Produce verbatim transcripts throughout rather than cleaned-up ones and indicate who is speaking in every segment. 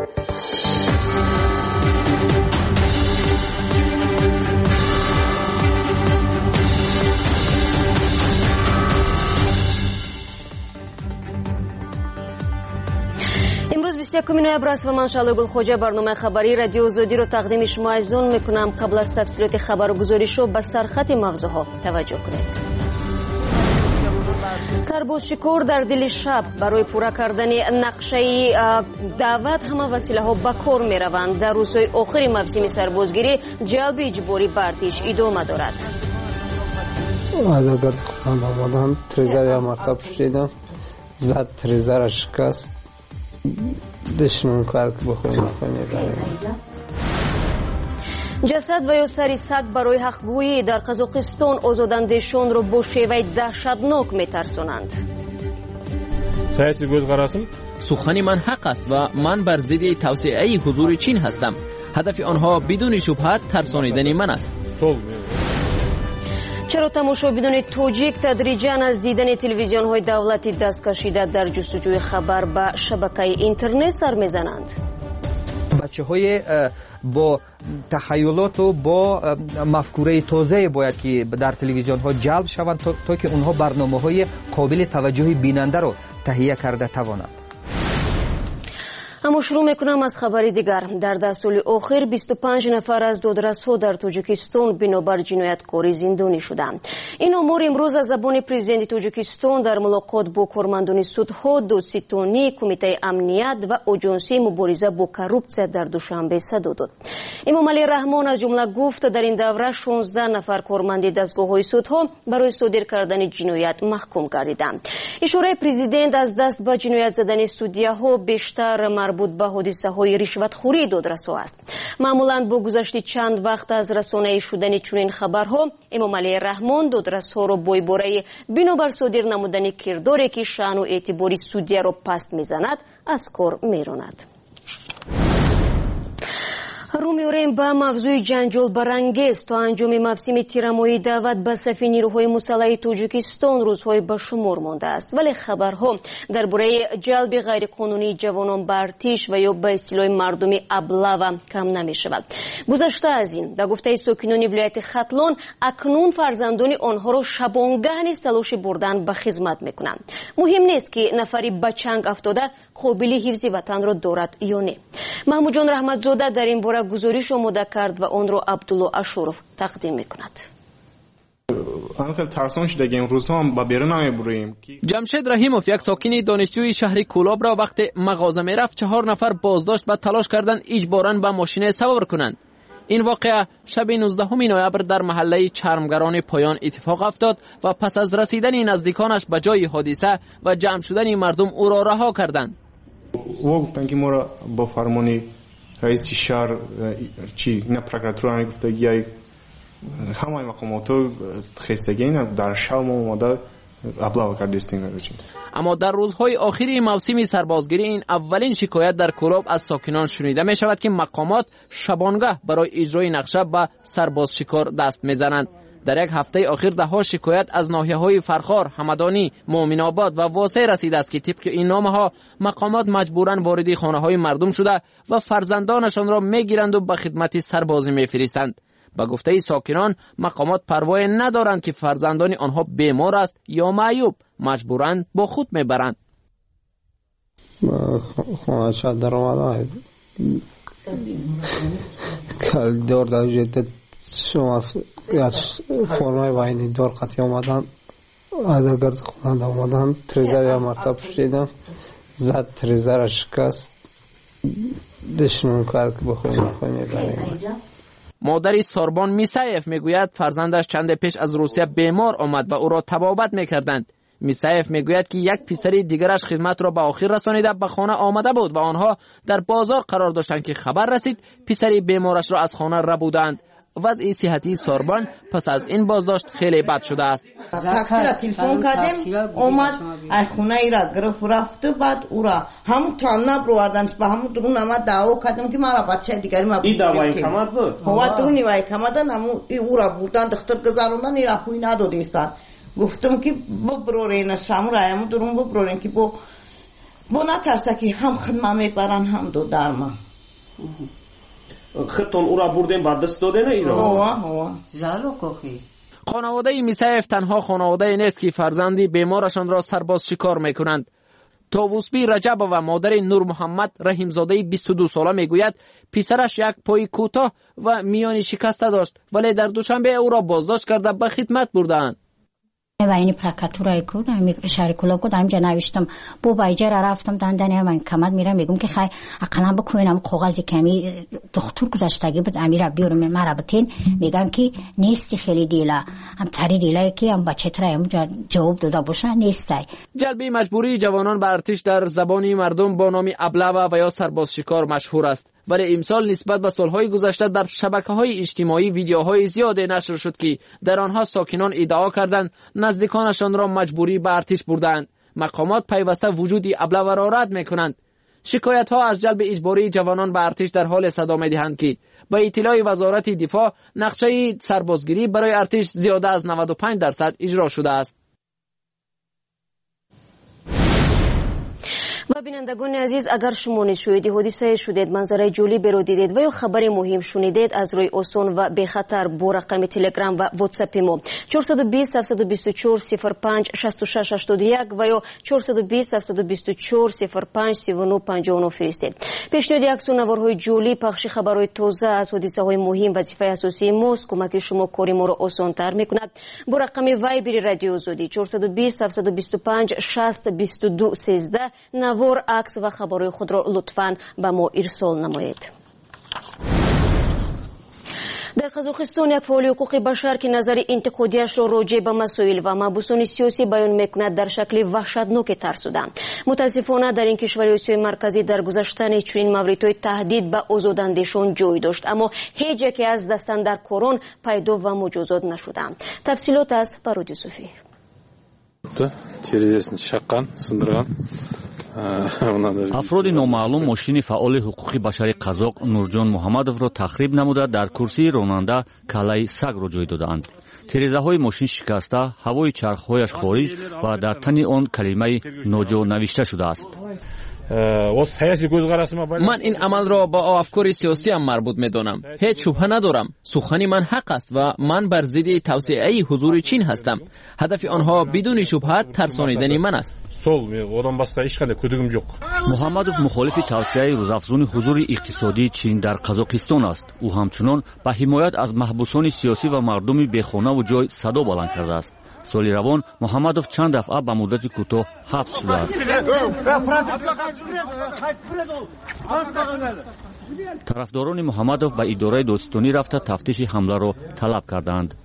Speaker 1: یکم نوامبر است و من شعله گلخوجه برنامه خبری رادیو آزادی رو تقدیم شما عزیزان میکنم. قبل از تفصیلات خبر و گزارش رو به سرخط موضوعها توجه کنید. سربازشکار در دل شب برای پورا کردن نقشه دعوت همه وسیله ها به کار می روند. در روزهای آخر موسم سربازگیری جلب اجباری به ارتش ادامه دارد.
Speaker 2: اگر خواهند آمدن تریزر یا مرتب پوشیدم زد تریزر را شکست دشمن کرد که بخویم بخویم.
Speaker 1: جسد و یا سری سگ برای حقگویی در قزاقستان آزاداندهشان را با شیوه دهشتناک میترسانند.
Speaker 3: سیاسی گوز قراسم
Speaker 4: سخن من حق است و من بر ضد توسعه حضور چین هستم. هدف آنها بدون شبهه ترسانیدن من است.
Speaker 1: چرا تماشابینان تاجیک تدریجاً از دیدن تلویزیون های دولتی دست کشیده در جستجوی خبر به شبکه اینترنت سر میزنند؟
Speaker 5: بچه های با تخیلات و با مفکوره تازه باید که در تلویزیون ها جلب شوند تا, تا که اونها برنامه های قابل توجه بیننده رو تهیه کرده توانند.
Speaker 1: اما شروع میکنم از خبری دیگر. در ده سال آخر بیست و پنج نفر از دادرس‌ها در تاجیکستان بنابر جنایتکاری زندانی شدند. این امور امروز از زبان پرزیدنت تاجیکستان در ملاقات با کارمندان سودها، دادستانی، کمیته امنیت و آژانسی مبارزه با کروپسیا در دوشنبه صدا داد. امام علی رحمان از جمله گفت در این دوره شانزده نفر کارمند دستگاه‌های سودها برای صادر کردن جنایت محکوم گردیدند. اشاره پرزیدنت از دست به جنایت زدن سودیه‌ها بیشتر مربوط به حادثه های رشوتخوری دادرس‌ها است. معمولاً با گذشت چند وقت از رسانه شدن چنین خبرها امام علی رحمان دادرس‌ها را با عباره بنابر صادر نمودن کرداری که شأن و اعتبار سودیه را پست میزند از کار میراند. رو می‌آوریم به موضوع جنجال برانگیز. تا انجام موسم تیرمایی دعوت به صف نیروهای مسلح تاجیکستان روزهای به شمار مانده است، ولی خبرها درباره جلب غیرقانونی جوانان به ارتش و یا به اصطلاح مردمی ابله کم نمی‌شود. گذشته از این به گفته ساکنان ولایت ختلان اکنون فرزندان آنها را شبانگه نیز تلاش بردن به خدمت می‌کنند. مهم نیست که نفری به چنگ افتاده قابل حفظ وطن را دارد یا نه. محمود جان رحمتزاده در این باره گزارش آماده کرد و آن را عبدالله اشورف تقدیم میکند.
Speaker 3: خیلی ترسان شده که این روزها هم با بیرون نمیبریم.
Speaker 4: جمشید رحیموف یک ساکن دانشجوی شهر کولاب را وقت مغازه میرفت چهار نفر بازداشت و تلاش کردند اجباراً به ماشین سوار کنند. این واقعه شب نوزدهم نوامبر در محله چرمگران پایان اتفاق افتاد و پس از رسیدن نزدیکانش به جای حادثه و جمع شدن مردم او را رها کردند.
Speaker 3: او گفتن که ما را با فرمانی رئیس شهر چی نه پروکراتور گفتگی همه مقاماتو خستگی نه در شب ما اومده ابلاغ کردیم.
Speaker 4: اما در روزهای آخری موسم سربازگیری این اولین شکایت در کولاب از ساکنان شنیده می شود که مقامات شبانگه برای اجرای نقشه به سرباز شکار دست می زنند. در یک هفته اخیر ده ها شکایت از ناحیه‌های فرخار، همدانی، مومن آباد و واسع رسیده است که طبق این نامه‌ها مقامات مجبوراً وارد خانه‌های مردم شده و فرزندانشان را می‌گیرند و به خدمت سربازی می‌فرستند. به گفته ساکنان مقامات پروا ندارند که فرزندان آنها بیمار است یا معیوب، مجبوراً با خود می‌برند.
Speaker 2: خانه شد در آمده کل دور در جدت شما از فرمای واینی دور قطعی آمدن از گرد خونند آمدن تریزر یا مرتب پوشیدم زد تریزر را شکست دشمن کرد که بخویم بخویم میبریم.
Speaker 4: مادر ساربان میسایف میگوید فرزندش چند پیش از روسیه بیمار آمد و او را طبابت میکردند. میسایف میگوید که یک پسر دیگرش خدمت را به آخر رسانیده به خانه آمده بود و آنها در بازار قرار داشتند که خبر رسید پسر بیمارش را از خانه ربودند. وضع صحتی ساربان پس از این بازداشت خیلی بد شده است.
Speaker 6: تاکسی را تلفن کردیم اومد از خونه ای را گرفت رفته بعد او را همون تانه بروردنش به همون درون آمد دعوا کردیم که مرا بچه دیگری ما
Speaker 3: این دعوای کمد بود
Speaker 6: هوا درونی وای کمدن همون او را بودن دختر گذاروندن این را خوی نداده ایستن گفتم که ببرورین شام را همون درون ببرورین که با بۆ ناترسەکی هەم خدمامێک بەران هەم دو دارما
Speaker 7: خودتون او را بردین بعد دست دادین ایران؟
Speaker 6: هوا هوا
Speaker 8: زالو کوخی
Speaker 4: خانواده میسایف تنها خانواده نیست که فرزندی بیمارشان را سرباز شکار میکنند. طاووسبی رجب و مادر نور محمد رحیمزاده بیست و دو ساله میگوید پسرش یک پای کوتاه و میانی شکسته داشت ولی در دوشنبه او را بازداشت کرده به خدمت بردند.
Speaker 9: و این پرکاتورای کود می شارکولا کود همینجا نوشتم بو بایجر رفتم دندانی من کمد میرم میگم که خی اقلا بکنم کاغذی کمی دکتر گذاشتگی بود امیر بیارم مرا بتین میگن که نیستی خیلی دیلا هم تری دیلا که هم بچه ترا جواب داده باشه نیستی.
Speaker 4: جلبی مجبوری جوانان به ارتش در زبانی مردم با نام ابله و یا سرباز شکار مشهور است. ولی امسال نسبت به سالهای گذشته در شبکه‌های اجتماعی ویدیوهای زیادی نشر شد که در آنها ساکنان ادعا کردند نزدیکانشان را مجبوری به ارتش بردند. مقامات پیوسته وجود ابله را رد می‌کنند. شکایت‌ها از جلب اجباری جوانان به ارتش در حال صدا می‌دهند که با اطلاع وزارت دفاع نقشه سربازگیری برای ارتش زیاده از نود و پنج درصد اجرا شده است.
Speaker 1: و بینندگان عزیز اگر شما نیز شاهد حادثه شدید منظره جالبی رو دیدید و یا خبر مهم شنیدید از روی آسان و بی خطر با رقم تلگرام و واتساپ ما چهارصد و بیست هفتصد و بیست و چهار صفر پنج شصت و شش هشتاد و یک و یا چهارصد و بیست هفتصد و بیست و چهار صفر پنج سی و نه پنجاه و نه فرستید. پیشنهاد عکس و نوارهای جالب پخش خبرهای تازه از حادثه های مهم وظیفه اساسی ماست. کمک شما کار ما را آسان‌تر می‌کند. با رقم وایبر رادیو آزادی چهارصد و بیست هفتصد و بیست و پنج شصت بیست و دو سیزده نوار عکس و خبرهای خود را لطفاً به ما ارسال نمایید. در قزاقستان یک فعال حقوق بشر که نظر انتقادیش را راجع به مسائل و محبوسان سیاسی بیان میکند در شکل وحشتناک ترسیدند. متاسفانه در این کشور آسیای مرکزی در گذشتن چنین موردهای تهدید به آزاداندیشان جای داشت اما هیچ یکی از دستاندرکاران پیدا و مجازات نشدند. تفصیلات از فرود یوسفی.
Speaker 10: افراد نامعلوم ماشین فعال حقوق بشری قزاق نورجان محمدов را تخریب نموده در کرسی راننده کلای سگ را جای دادند. تیره‌های ماشین شکسته، هوای چرخ‌هایش خارج و در تن آن کلمه ناجا نوشته شده است.
Speaker 4: من این عمل را با افکار سیاسی هم مربوط می‌دانم. هیچ شبهه ندارم. سخن من حق است و من بر ضد توسعه حضور چین هستم. هدف آنها بدون شبهه ترسانیدن من است.
Speaker 10: محمدов مخالف توسعه روزافزون حضور اقتصادی چین در قزاقستان است. او همچنان به حمایت از محبوسان سیاسی و مردم بیخانه و جای صدا بلند کرده است. سالی روان محمدов چند دفعه به مدت کوتاه حبس شده است. طرفداران محمدов به اداره دادستانی رفته تفتیش حمله را طلب کردند.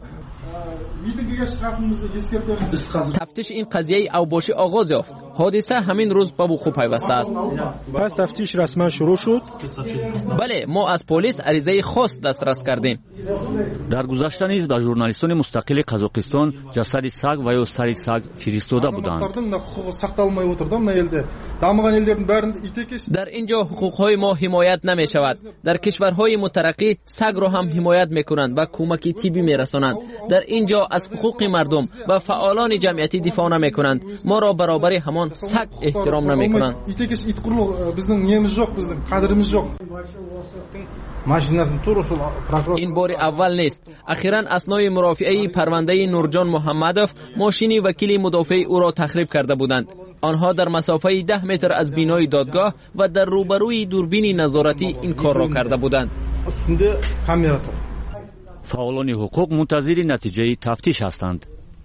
Speaker 4: تفتیش این قضیه اوباشی آغاز یافت. حادثه همین روز به وقوع پیوسته است.
Speaker 11: پس تفتیش رسما شروع شد؟
Speaker 4: بله، ما از پلیس عریضه خاص دسترس کردیم.
Speaker 10: در گذشته نیز به ژورنالیستان مستقل قزاقستان جسد سگ و یا سر سگ فرستاده بودند.
Speaker 4: در اینجا حقوق‌های ما حمایت نمی شود. در کشورهای مترقی سگ را هم حمایت میکنند و کمک طبی میرسانند. در اینجا از حقوق مردم و فعالان جمعیتی دفاع نمی کنند. ما را برابر همان سگ احترام نمی کنند. این بار اول نیست. اخیراً اسنای مرافعه پرونده نورجان محمدov ماشین وکیل مدافع او را تخریب کرده بودند. آنها در مسافه ده متر از بینای دادگاه و در روبروی دوربین نظارتی این کار را کرده بودند.
Speaker 10: فعالان حقوق منتظر نتیجه تفتیش هستند.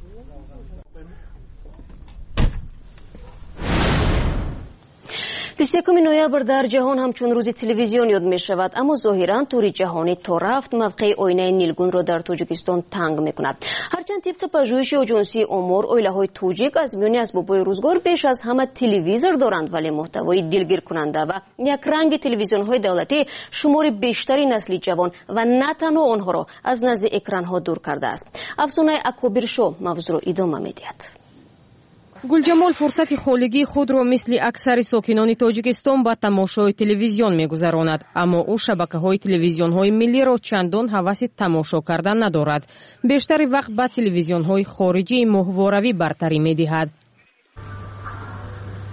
Speaker 1: بیست و یکم نوامبر در جهان همچون روز تلویزیون یاد می شود اما ظاهرا طور جهانی تا رفت موقع آینه نیلگون را در تاجیکستان تنگ می کند. هرچند طبق پژوهش آژانسی آمار اویله های توجیک از میان اسباب‌های روزگار بیش از همه تلویزیون دارند ولی محتوای دلگیر کننده و یک رنگ تلویزیون های دولتی شمار بیشتری نسل جوان و نه تنها آنها را از نزد اکران ها دور کرده است. افسانه اکابر شو موضوع را ادامه می دهد.
Speaker 12: گلجمال فرصت خالگی خود را مثل اکثر ساکنان تاجیکستان با تماشای تلویزیون می‌گذراند اما او شبکه‌های تلویزیون‌های ملی را چندان هوس تماشا کردن ندارد. بیشتر وقت با تلویزیون‌های خارجی ماهواره‌ای برتری می‌دهد.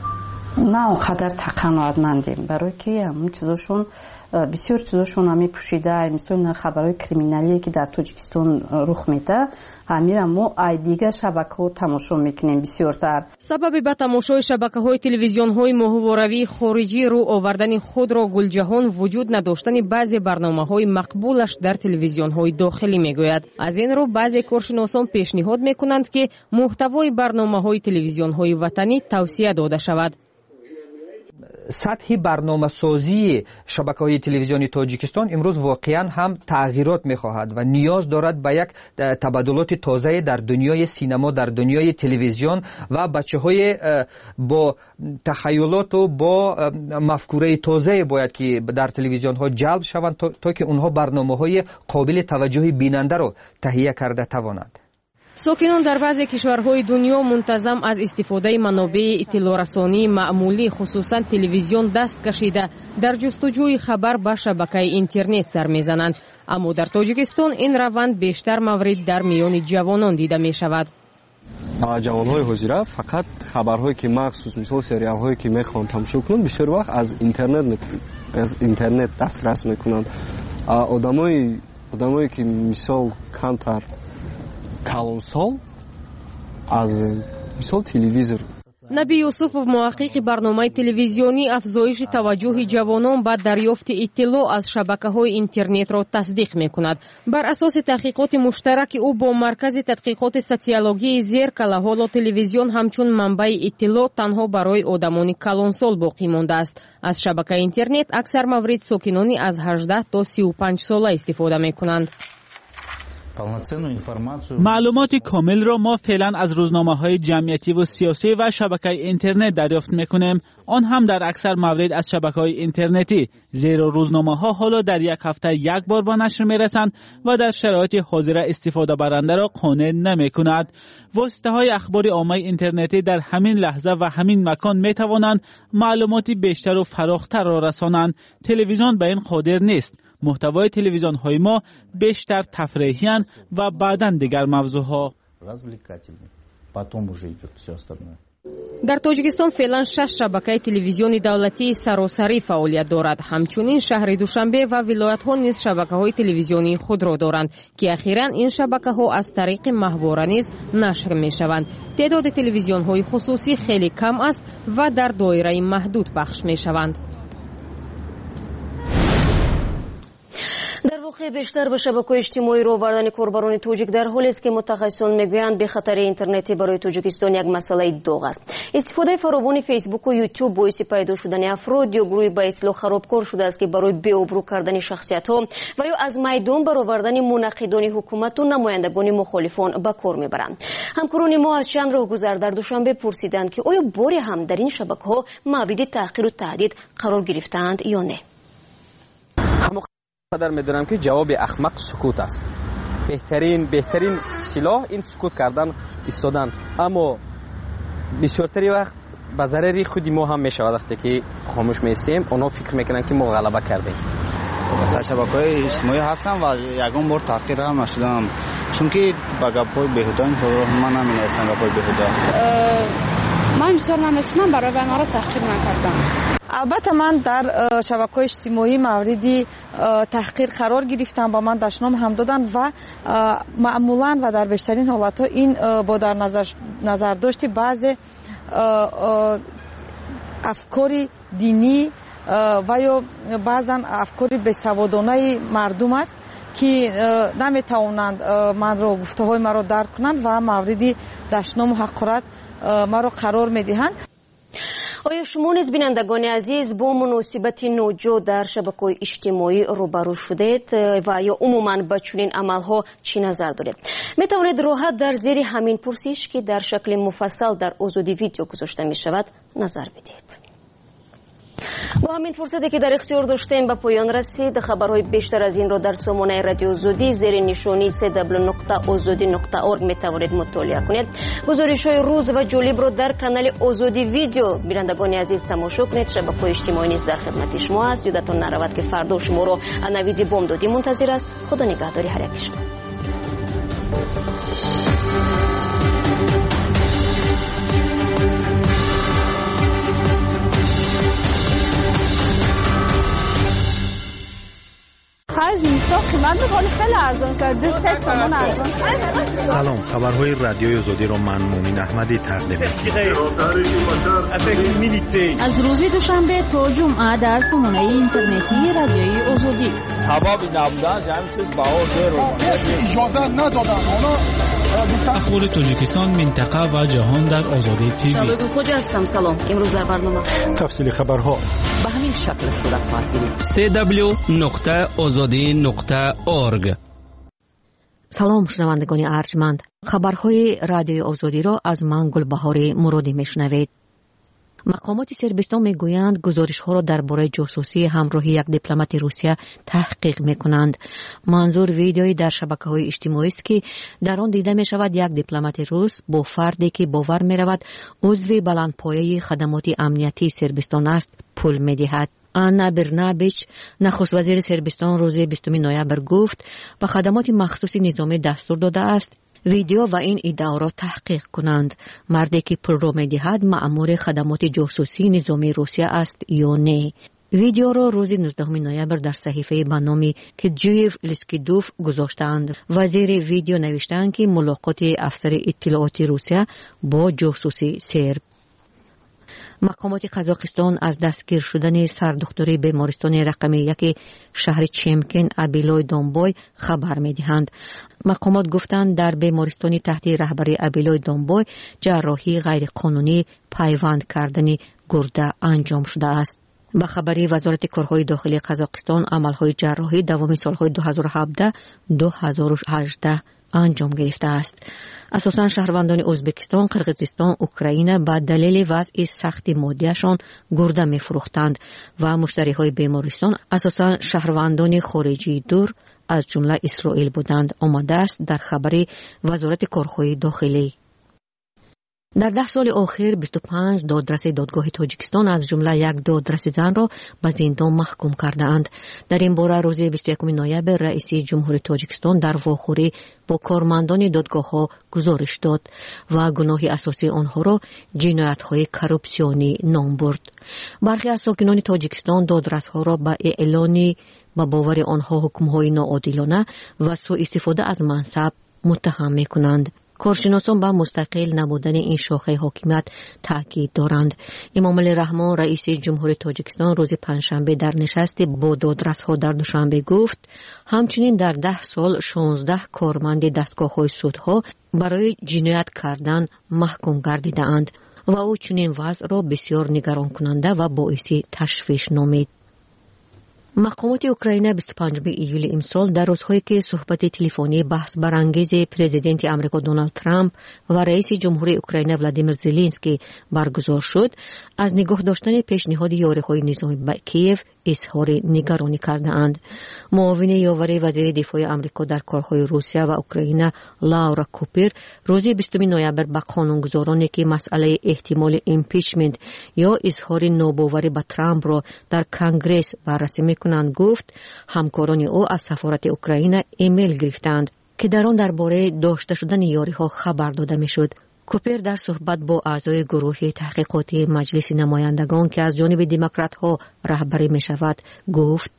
Speaker 8: نه اونقدر تقنعاتمندیم برای که همون چیزاشون بسیار چیزاشون همی پوشیده مثل خبرهای کریمینالی که در تاجیکستان رخ میده همین ما ای دیگه شبکه‌ها تماشا میکنیم بسیارتر.
Speaker 12: سبب به تماشای شبکه‌های تلویزیون‌های ماهواره‌ای خارجی رو آوردن خود را گلجهان وجود نداشتن بعضی برنامه‌های مقبولش در تلویزیون‌های داخلی میگوید. از این رو بعضی کارشناسان پیشنهاد میکنند که محتوای برنامه‌های تلویزیون‌های وطنی توصیه داده شود.
Speaker 5: سطح برنامه سازی شبکه‌های تلویزیونی تاجیکستان امروز واقعا هم تغییرات می‌خواهد و نیاز دارد به یک تبادلات تازه در دنیای سینما، در دنیای تلویزیون و بچه‌های با تخیلات و با مفکوره تازه باید که در تلویزیون‌ها جلب شوند تا, تا که اونها برنامه‌های قابل توجه بیننده را تهیه کرده توانند.
Speaker 12: ساکنان در بعضی کشورهای دنیا منتظم از استفاده منابع اطلاع‌رسانی معمولی خصوصا تلویزیون دست کشیده در جستجوی خبر به شبکه اینترنت سر میزنند، اما در تاجیکستان این روند بیشتر مورد در میان جوانان دیده می شود.
Speaker 13: جوانهای حاضره فقط خبرهایی که مخصوص مثل سریال هایی که میخوان تماشا کنند بسیار وقت از اینترنت از اینترنت دسترس میکنند. آدمای آدمایی که مثال کمتر کلانسال از مثال تلویزیون.
Speaker 12: نبی یوسفов محقق برنامه تلویزیونی افزایش توجه جوانان به دریافت اطلاع از شبکه‌های اینترنت را تصدیق می‌کند. بر اساس تحقیقات مشترک او با مرکز تحقیقات سوسیولوژی زیرکالا حالا تلویزیون همچون منبع اطلاع تنها برای آدمان کلانسال باقی مانده است. از شبکه اینترنت اکثر مورد ساکنانی از هجده تا سی و پنج ساله استفاده می‌کنند.
Speaker 14: معلومات کامل را ما فعلا از روزنامه‌های جمعیتی و سیاسی و شبکه اینترنت دریافت می‌کنیم، آن هم در اکثر موارد از شبکه‌های اینترنتی، زیرا روزنامه‌ها حالا در یک هفته یک بار به نشر می‌رسند و در شرایط حاضر استفاده برنده را قانع نمی‌کند. واسطه‌های اخبار عامه اینترنتی در همین لحظه و همین مکان می‌توانند معلومات بیشتر و فراختر را رسانند. تلویزیون به این قادر نیست. محتوای تلویزیون های ما بیشتر تفریحیان و بعداً دیگر موضوعها.
Speaker 12: در تاجیکستان فعلا شش شبکه تلویزیونی دولتی سراسری فعالیت دارد. همچنین شهر دوشنبه و ولایت ها نیز شبکه های تلویزیونی خود را دارند که اخیراً این شبکه ها از طریق ماهواره نیز نشر می شوند. تعداد تلویزیون های خصوصی خیلی کم است و در دایره محدود پخش می شوند.
Speaker 1: در واقع بیشتر به شبکه‌های اجتماعی رو آوردن کاربران توجیک در حالی است که متخصصان میگویند به خطر اینترنتی برای تاجیکستان یک مسئله داغ است. استفاده فراوان فیسبوک و یوتیوب باعث پیدا شدن افراد یا گروهی به اصطلاح خرابکار شده است که برای بی‌آبرو کردن شخصیت‌ها و یا از میدان برآوردن مناقضان حکومت و نمایندگان مخالفان به کار میبرند. همکاران ما از چند راهگذر در دوشنبه پرسیدند که آیا باری هم در این شبکه‌ها مورد تحقیر و تهدید قرار گرفتند یا نه.
Speaker 15: قدر میدونم که جواب احمق سکوت است. بهترین بهترین سلاح این سکوت کردن ایستادن، اما بسیارتری وقت به ضرر خودی ما هم میشود. وقتی که خاموش میستیم اونا فکر میکنن که ما غلبه کردیم.
Speaker 16: در شبکه‌های اجتماعی هستم و یگان بار تحقیر هم نشدم، چون که با گپ‌های بیهوده من نمی‌نویسم. گپ‌های بیهوده
Speaker 17: من بسیار نمی‌شنم، برای ما را تحقیر نکردم. البته من در شبکه‌های اجتماعی موردی تحقیر قرار گرفتم، با من دشنام هم دادن و معمولاً و در بیشترین حالت‌ها این با در نظر نظر داشتی بعضی افکار دینی و یا بعضاً افکار بی‌سوادانه مردم است که نمیتوانند من را گفته‌های مرا درک کنند و موردی دشنام و حقارت مرا قرار میدهند.
Speaker 1: آیا شما نیز بینندگان عزیز با مناسبت نوجو در شبکه‌های اجتماعی روبرو شدید و یا عموماً با چنین عملها چی نظر دارید؟ می توانید راحت در زیر همین پرسش که در شکل مفصل در آزادی ویدیو گذاشته می شود نظر بدید. با همین فرصتی که در اختیار داشتیم به پایان رسید. خبرهای بیشتر از این را در سامانه رادیو آزادی زیر نشانی سی دبلیو نقطه آزادی نقطه اورگ می توانید مطالعه کنید. گزارش‌های روز و جالب را در کانال آزادی ویدیو بینندگان عزیز تماشا کنید. شبکه‌های اجتماعی نیز در خدمت شما است. یادتان نرود که فردا شما را نوید بامدادی منتظر است. خدا نگهداری هر یک شما.
Speaker 18: خرج نیست قیمت میکنه خیلی ارزان شد دو سه تومن ارزان.
Speaker 19: سلام، خبرهای رادیوی آزادی را من مومن احمدی تقدیم می‌کنم.
Speaker 20: از روز دوشنبه تا جمعه در سامانه اینترنتی رادیوی آزادی.
Speaker 21: سبب نبودن جمع شد باور
Speaker 22: اجازه ندادن
Speaker 14: اخبار تاجیکستان، منطقه و جهان در آزادی تیوی.
Speaker 1: شبکه خوج هستم. سلام. امروز در برنامه
Speaker 19: تفصیل خبرها
Speaker 20: به همین شکل صورت خواهد گرفت.
Speaker 23: سی دبلیو نقطه آزادی نقطه اورگ.
Speaker 24: سلام شنوندگان ارجمند، خبرهای رادیوی آزادی را از من گلبهار مرادی میشنوید. مقامات سربستان میگویند گزارش‌ها را درباره جاسوسی همراهی یک دیپلمات روسیه تحقیق میکنند. منظور ویدیویی در شبکه‌های اجتماعی است که در آن دیده میشود یک دیپلمات روس با فردی که باور میرود عضو بلندپایه خدمات امنیتی سربستان است پول میدهد. آنا برنابیچ نخست وزیر سربستان روز بیستم نوامبر گفت به خدمات مخصوص نظامی دستور داده است ویدیو و این ادعا را تحقیق کنند. مردی که پول را می‌دهد مأمور خدمات جاسوسی نظامی روسیه است یا نه. ویدیو را روز نوزدهم نوامبر در صحیفه به نام کیجیف لسکیدوف گذاشتند. وزیر ویدیو نوشتند که ملاقات افسر اطلاعاتی روسیه با جاسوسی سرب. مقامات قزاقستان از دستگیر شدن سردختری بیمارستان رقم یک شهر چمکن ابیلوی دونبای خبر می‌دهند. مقامات گفتند در بیمارستانی تحت رهبری ابیلوی دونبای جراحی غیرقانونی پیوند کردن گرده انجام شده است. با خبری وزارت کارهای داخلی قزاقستان عملهای جراحی دوام سالهای دو هزار و هفده دو هزار و هجده انجام گرفته است. اساساً شهروندان ازبکستان، قرقیزستان، اوکراین با دلیل وضع سخت مادیشان گرده می‌فروختند و مشتری‌های بیمارستان اساساً شهروندان خارجی دور از جمله اسرائیل بودند. آمده است در خبر وزارت کارهای داخلی. در ده سال آخر بیست و پنج دادرس دادگاه تاجیکستان از جمله یک دادرس زن را به زندان محکوم کردند. در این باره روز بیست و یکم نوامبر رئیس جمهوری تاجیکستان در واخوری با کارمندان دادگاه ها گزارش داد و گناه اساسی آنها را جنایت های کروپسیونی نام برد. برخی از ساکنان تاجیکستان دادرس ها را به اعلان با باور آنها حکم های ناعادلانه و سوء استفاده از منصب متهم می کنند. کارشناسان با مستقل نبودن این شاخه حاکمیت تاکید دارند. امام علی رحمان رئیس جمهوری تاجیکستان روز پنجشنبه در نشست با دادرس‌ها در دوشنبه گفت همچنین در ده سال شانزده کارمند دستگاه‌های سودها برای جنایت کردن محکوم گردیده‌اند و او چنین وضع را بسیار نگران کننده و باعث تشویش نامید. مقامات اوکراین بیست و پنجم ایول امسال در روزهایی که صحبت تلفنی بحث برانگیز پرزیدنت آمریکا دونالد ترامپ و رئیس جمهوری اوکراین ولادیمیر زلنسکی برگزار شد، از نگاه داشتن پیشنهاد یاری‌های نظامی به کیف اظهار نگرانی کرده‌اند. معاون یاور وزیر دفاع آمریکا در کارهای روسیه و اوکراین لاورا کوپر روز بیستم نوامبر به قانونگذارانی که مسئله احتمال ایمپیچمنت یا اظهار ناباوری به ترامپ را در کنگره بررسی می‌کنند گفت همکاران او از سفارت اوکراین ایمیل گرفتند که در آن درباره داشته شدن یاری‌ها خبر داده می‌شد. کوپر در صحبت با اعضای گروه تحقیقاتی مجلس نمایندگان که از جانب دموکرات‌ها رهبری می‌شود گفت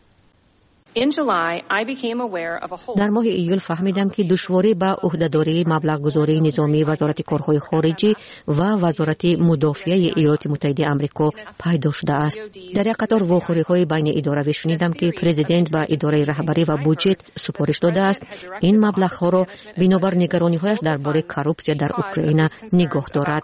Speaker 24: در ماه ایول فهمیدم که دشواری به عهده‌داری مبلغ گذاری نظامی وزارت کارهای خارجی و وزارت مدافعه ایالات متحده آمریکا پیدا شده است. در یک قطار واخوری‌های بین اداره‌ای شنیدم که پرزیدنت به اداره رهبری و بودجه سفارش داده است این مبلغ‌ها را بنابر نگرانی‌هایش درباره کروپسیا در اوکراین نگاه دارد.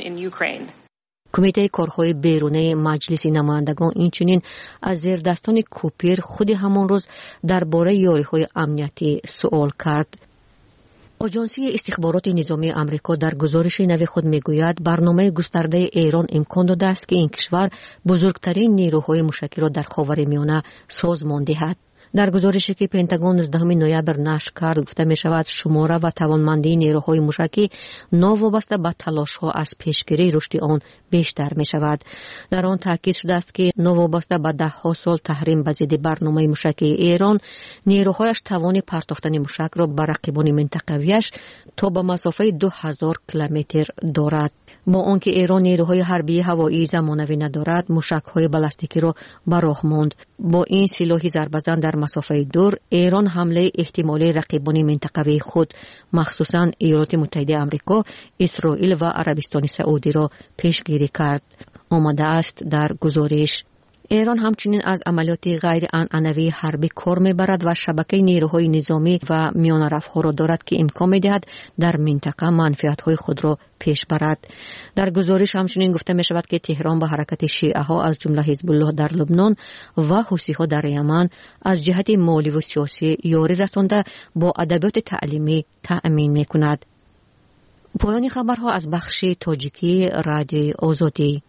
Speaker 24: کمیته کارهای بیرونی مجلس نمایندگان اینچنین از زیردستان کوپر خود همان روز درباره یاری‌های امنیتی سوال کرد. آژانسی استخبارات نظامی آمریکا در گزارش نو خود میگوید برنامه گسترده ایران امکان داده است که این کشور بزرگترین نیروهای موشکی را در خاورمیانه سازمان دهد. در گزارشی که پنتاگون نوزدهم نوامبر نشر کرد گفته می شود شماره و توانمندی نیروهای موشکی ناوابسته به تلاش‌ها از پیشگیری رشد آن بیشتر می شود. در آن تاکید شده است که ناوابسته به ده ها سال تحریم به ضد برنامه موشکی ایران نیروهایش توان پرتافتن موشک را به رقیبان منطقویش تا به مسافه دو هزار کیلومتر دارد. با آنکه ایران نیروهای حربی هوایی زمانوی ندارد، موشک‌های بالستیکی را به راه ماند. با این سلاح ضربه‌زن در مسافه دور، ایران حمله احتمالی رقیبان منطقوی خود مخصوصاً ایالات متحده آمریکا، اسرائیل و عربستان سعودی را پیشگیری کرد. آمده است در گزارش. ایران همچنین از عملیات غیر عنعنوی حربی کار می‌برد و شبکه نیروهای نظامی و میان‌رفت‌ها را دارد که امکان می‌دهد در منطقه منفعت‌های خود را پیش برد. در گزارش همچنین گفته می‌شود که تهران به حرکت شیعه‌ها از جمله حزب الله در لبنان و حوثی‌ها در یمن از جهت مالی و سیاسی یاری رسانده با ادبیات تعلیمی تأمین می‌کند. پایان خبرها از بخش تاجیکی رادیوی آزادی.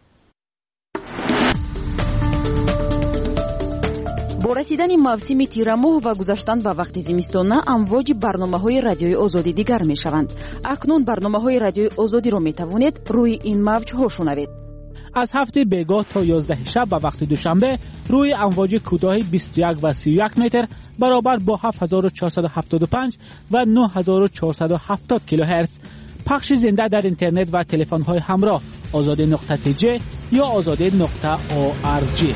Speaker 2: با رسیدن موسم تیر ماه و گذشتن به وقت زمستانه امواج برنامه‌های رادیوی آزادی دیگر می‌شوند. اکنون برنامه‌های رادیوی آزادی را می‌توانید روی این موج‌ها شنوید.
Speaker 14: از هفته بیگاه تا یازده شب به وقت دوشنبه روی امواج کوتاه بیست و یک و سی و یک متر برابر با هفت هزار و چهارصد و هفتاد و پنج و نه هزار و چهارصد و هفتاد کیلوهرتز پخش زنده در اینترنت و تلفن‌های همراه آزادی نقطه تی جی یا آزادی نقطه او آر جی.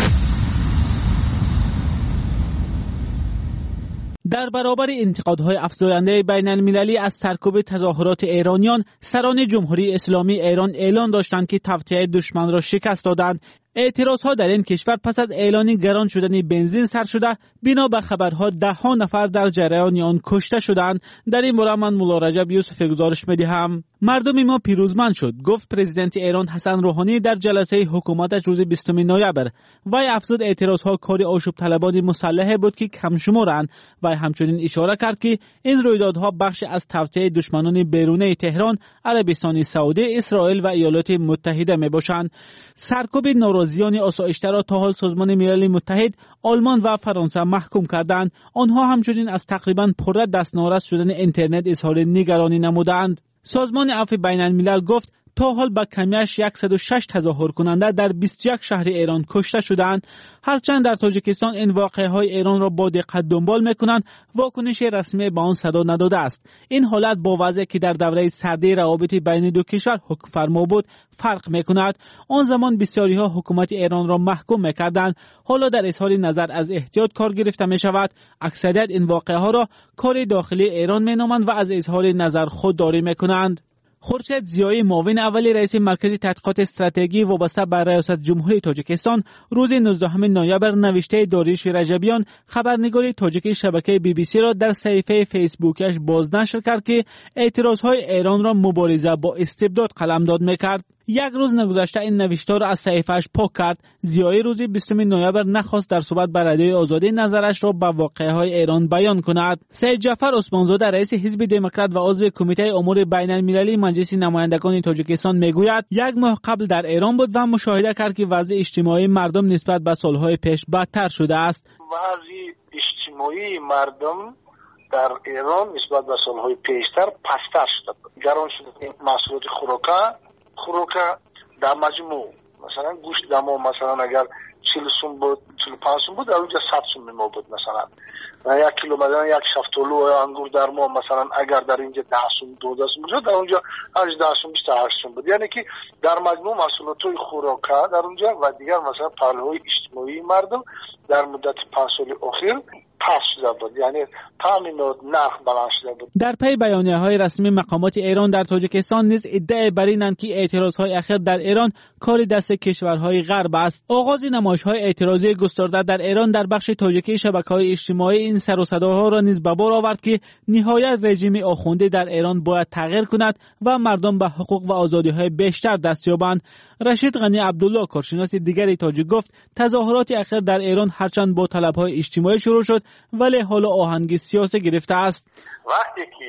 Speaker 14: در برابر انتقادهای افزاینده بین المللی از سرکوب تظاهرات ایرانیان، سران جمهوری اسلامی ایران اعلان داشتند که توطئه دشمن را شکست دادند. اعتراضها در این کشور پس از اعلان گران شدن بنزین سر شده، بنا به خبرها ده ها نفر در جریان آن کشته شدند. در این باره من مولا رجب یوسف گزارش می‌دهم. مردم ما پیروزمند شد، گفت پرزیدنت ایران حسن روحانی در جلسه حکومتش روز بیستم نوامبر. وی افزود اعتراضها کار آشوب طلبان مسلح بود که کم شمارند و همچنین اشاره کرد که این رویدادها بخش از توطئه دشمنان بیرونی تهران، عربستان سعودی، اسرائیل و ایالات متحده میباشند. سرکوب ناراضیان آسایش‌تر را تا حال سازمان ملل متحد، آلمان و فرانسه محکوم کردند. آنها همچنین از تقریباً پر دستنارس شدن اینترنت اظهار نگرانی نمودند. سازمان عفو بین الملل گفت تا حال با کمیش صد و شش تظاهر کننده در بیست و یک شهر ایران کشته شدند. هرچند در تاجیکستان این واقعه های ایران را با دقت دنبال میکنند، واکنش رسمی به آن صدا نداده است. این حالت با وضعی که در دوره سردی روابط بین دو کشور حکم فرما بود فرق میکند. آن زمان بسیاری ها حکومت ایران را محکوم میکردند، حالا در اظهار نظر از احتیاط کار گرفته می شود. اکثریت این واقعه ها را کار داخلی ایران مینامند و از اظهار نظر خودداری میکنند. خورشید زیایی، معاون اول رئیس مرکز تحقیقات استراتژی وابسته به ریاست جمهوری تاجیکستان، روز نوزدهم نوامبر نوشته داریوش رجبیان، خبرنگار تاجیک شبکه بی بی سی را در صفحه فیسبوکش بازنشر کرد که اعتراضهای ایران را مبارزه با استبداد قلمداد میکرد. یک روز نگذشته این نوشته را از صحیفه‌اش پاک کرد. زیایی روز بیستم نوامبر نخواست در صحبت بر رادیوی آزادی نظرش را به واقعه‌های ایران بیان کند. سید جعفر عثمانزاده، رئیس حزب دموکرات و عضو کمیته امور بین المللی مجلس نمایندگان تاجیکستان میگوید یک ماه قبل در ایران بود و مشاهده کرد که وضع اجتماعی مردم نسبت به سالهای پیش بدتر شده است.
Speaker 3: وضع اجتماعی مردم در ایران نسبت به سالهای پیشتر پستر شده. گران شده محصولات خوراکی خوراک در مجموع مثلا گوشت دما مثلا اگر چهل سوم بود چهل و پنج سوم بود در اونجا صد سوم ما بود مثلا و یک کیلو مثلا یک شفتالو یا انگور در ما مثلا اگر در اینجا ده سوم دو سوم بود در اونجا هجده سوم بیست و هشت سوم بود. یعنی که در مجموع محصولات خوراکی در اونجا و دیگر مثلا پهلوهای اجتماعی مردم در مدت پنج سال اخیر پس شده بود، یعنی تامینات نرخ بلند شده بود.
Speaker 14: در پی بیانیه‌های رسمی مقامات ایران در تاجیکستان نیز ادعای بر اینند که اعتراضهای اخیر در ایران کار دست کشورهای غرب است. آغاز نمایش‌های اعتراضی گسترده در ایران در بخش تاجیکی شبکه‌های اجتماعی این سر و صداها را نیز به بار آورد که نهایت رژیم آخوندی در ایران باید تغییر کند و مردم به حقوق و آزادی‌های بیشتر دست یابند. رشید غنی عبدالله، کارشناس دیگری تاجیک، گفت تظاهرات اخیر در ایران هرچند با طلب‌های اجتماعی شروع شد ولی حالا آهنگ سیاسی گرفته است.
Speaker 6: وقتی که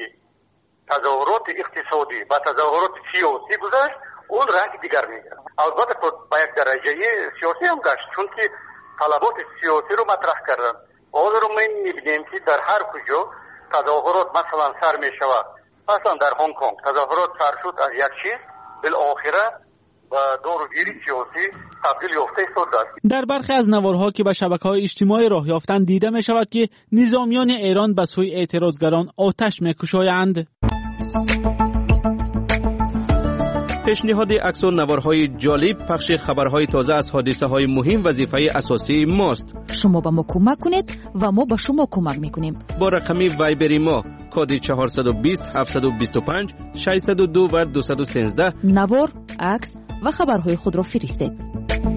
Speaker 6: تظاهرات اقتصادی و تظاهرات سیاسی گذشت اون رنگ دیگر میگیره. البته با یک درجه سیاسی هم گشت چون که طلبات سیاسی رو مطرح کردن. حالا رو ما میبینیم که در هر کجا تظاهرات مثلا سر میشود. مثلا در هنگ کنگ تظاهرات سر شد از یک چیز بالاخره و دورگیری سیاسی تبدیل یافته شده است.
Speaker 14: در برخی از نوارها که به شبکه‌های اجتماعی راه یافتند دیده می شود که نظامیان ایران به سوی اعتراضگران آتش می‌کشایند.
Speaker 23: پیشنهاد عکس و نوارهای جالب، پخش خبرهای تازه از حادثه‌های مهم وظیفه اساسی ماست.
Speaker 2: شما به ما کمک کنید و ما به شما کمک میکنیم.
Speaker 23: با رقم وایبری ما کد چهارصد و بیست هفتصد و بیست و پنج ششصد و دو و دویست و سیزده
Speaker 2: نوار، عکس و خبرهای خود را فرستید.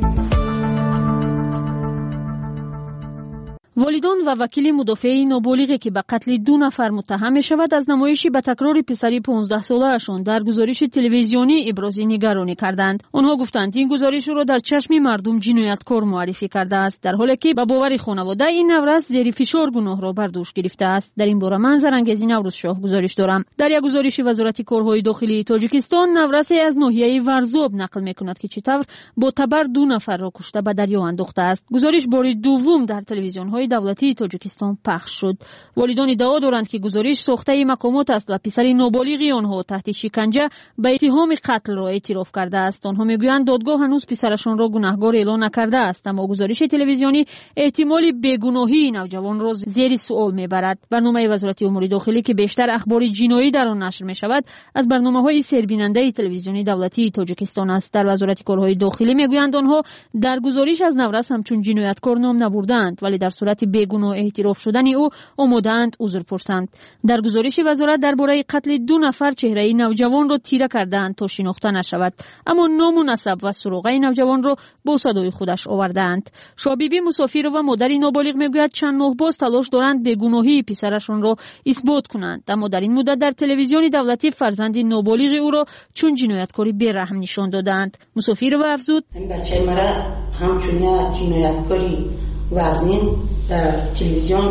Speaker 4: والدان و وکیل مدافع نابالغی که به قتل دو نفر متهم می شود از نمایش به تکرار پسری پانزده ساله اشون در گزارش تلویزیونی ابراز نگرانی کردند. آنها گفتند این گزارش را در چشم مردم جنایتکار معرفی کرده است، در حالی که به باور خانواده این نورس زیر فشار گناه را بر دوش گرفته است. در این باره منظر انگیزی نوروز شاه گزارش دارم. در یک گزارش وزارت کارهای داخلی تاجیکستان نورس از ناحیه ورزاب نقل میکند که چطور با تبر دو نفر را کشته به دریا انداخته است. گزارش بار دوم در تلویزیون های دولتی تاجیکستان پخش شد. والدان ادعا دارند که گزارش ساخته مقامات است و پسر نابالغ آنها تحت شکنجه به اتهام قتل را اعتراف کرده است. آنها میگویند دادگاه هنوز پسرشان را گناهکار اعلام نکرده است، اما گزارش تلویزیونی احتمال بیگناهی نوجوان را زیر سوال میبرد. برنامه وزارت امور داخلی که بیشتر اخبار جنایی در آن نشر می شود از برنامه‌های سربیننده تلویزیونی دولتی تاجیکستان است. در وزارت کارهای داخلی میگویند آنها در گزارش از نورس همچون جنایتکار نام نبردند، ولی در صورت بیگناه اعتراف شدن او آماده‌اند عذر پرسند. در گزارش وزارت درباره قتل دو نفر چهره نوجوان را تیره کردند تا شناخته نشود، اما نام و نسب و سروقه نوجوان را با صدای خودش آوردند. شابیبی مسافر و مادر نابالغ میگوید چند ماه باز تلاش دارند بیگناهی پسرشان را اثبات کنند، اما در این مدت در تلویزیون دولتی فرزند نابالغ او را چون جنایتکاری بی‌رحم نشان دادند. مسافر و افزود
Speaker 7: این بچه مرا همچون جنایتکاری وزنین در تلویزیون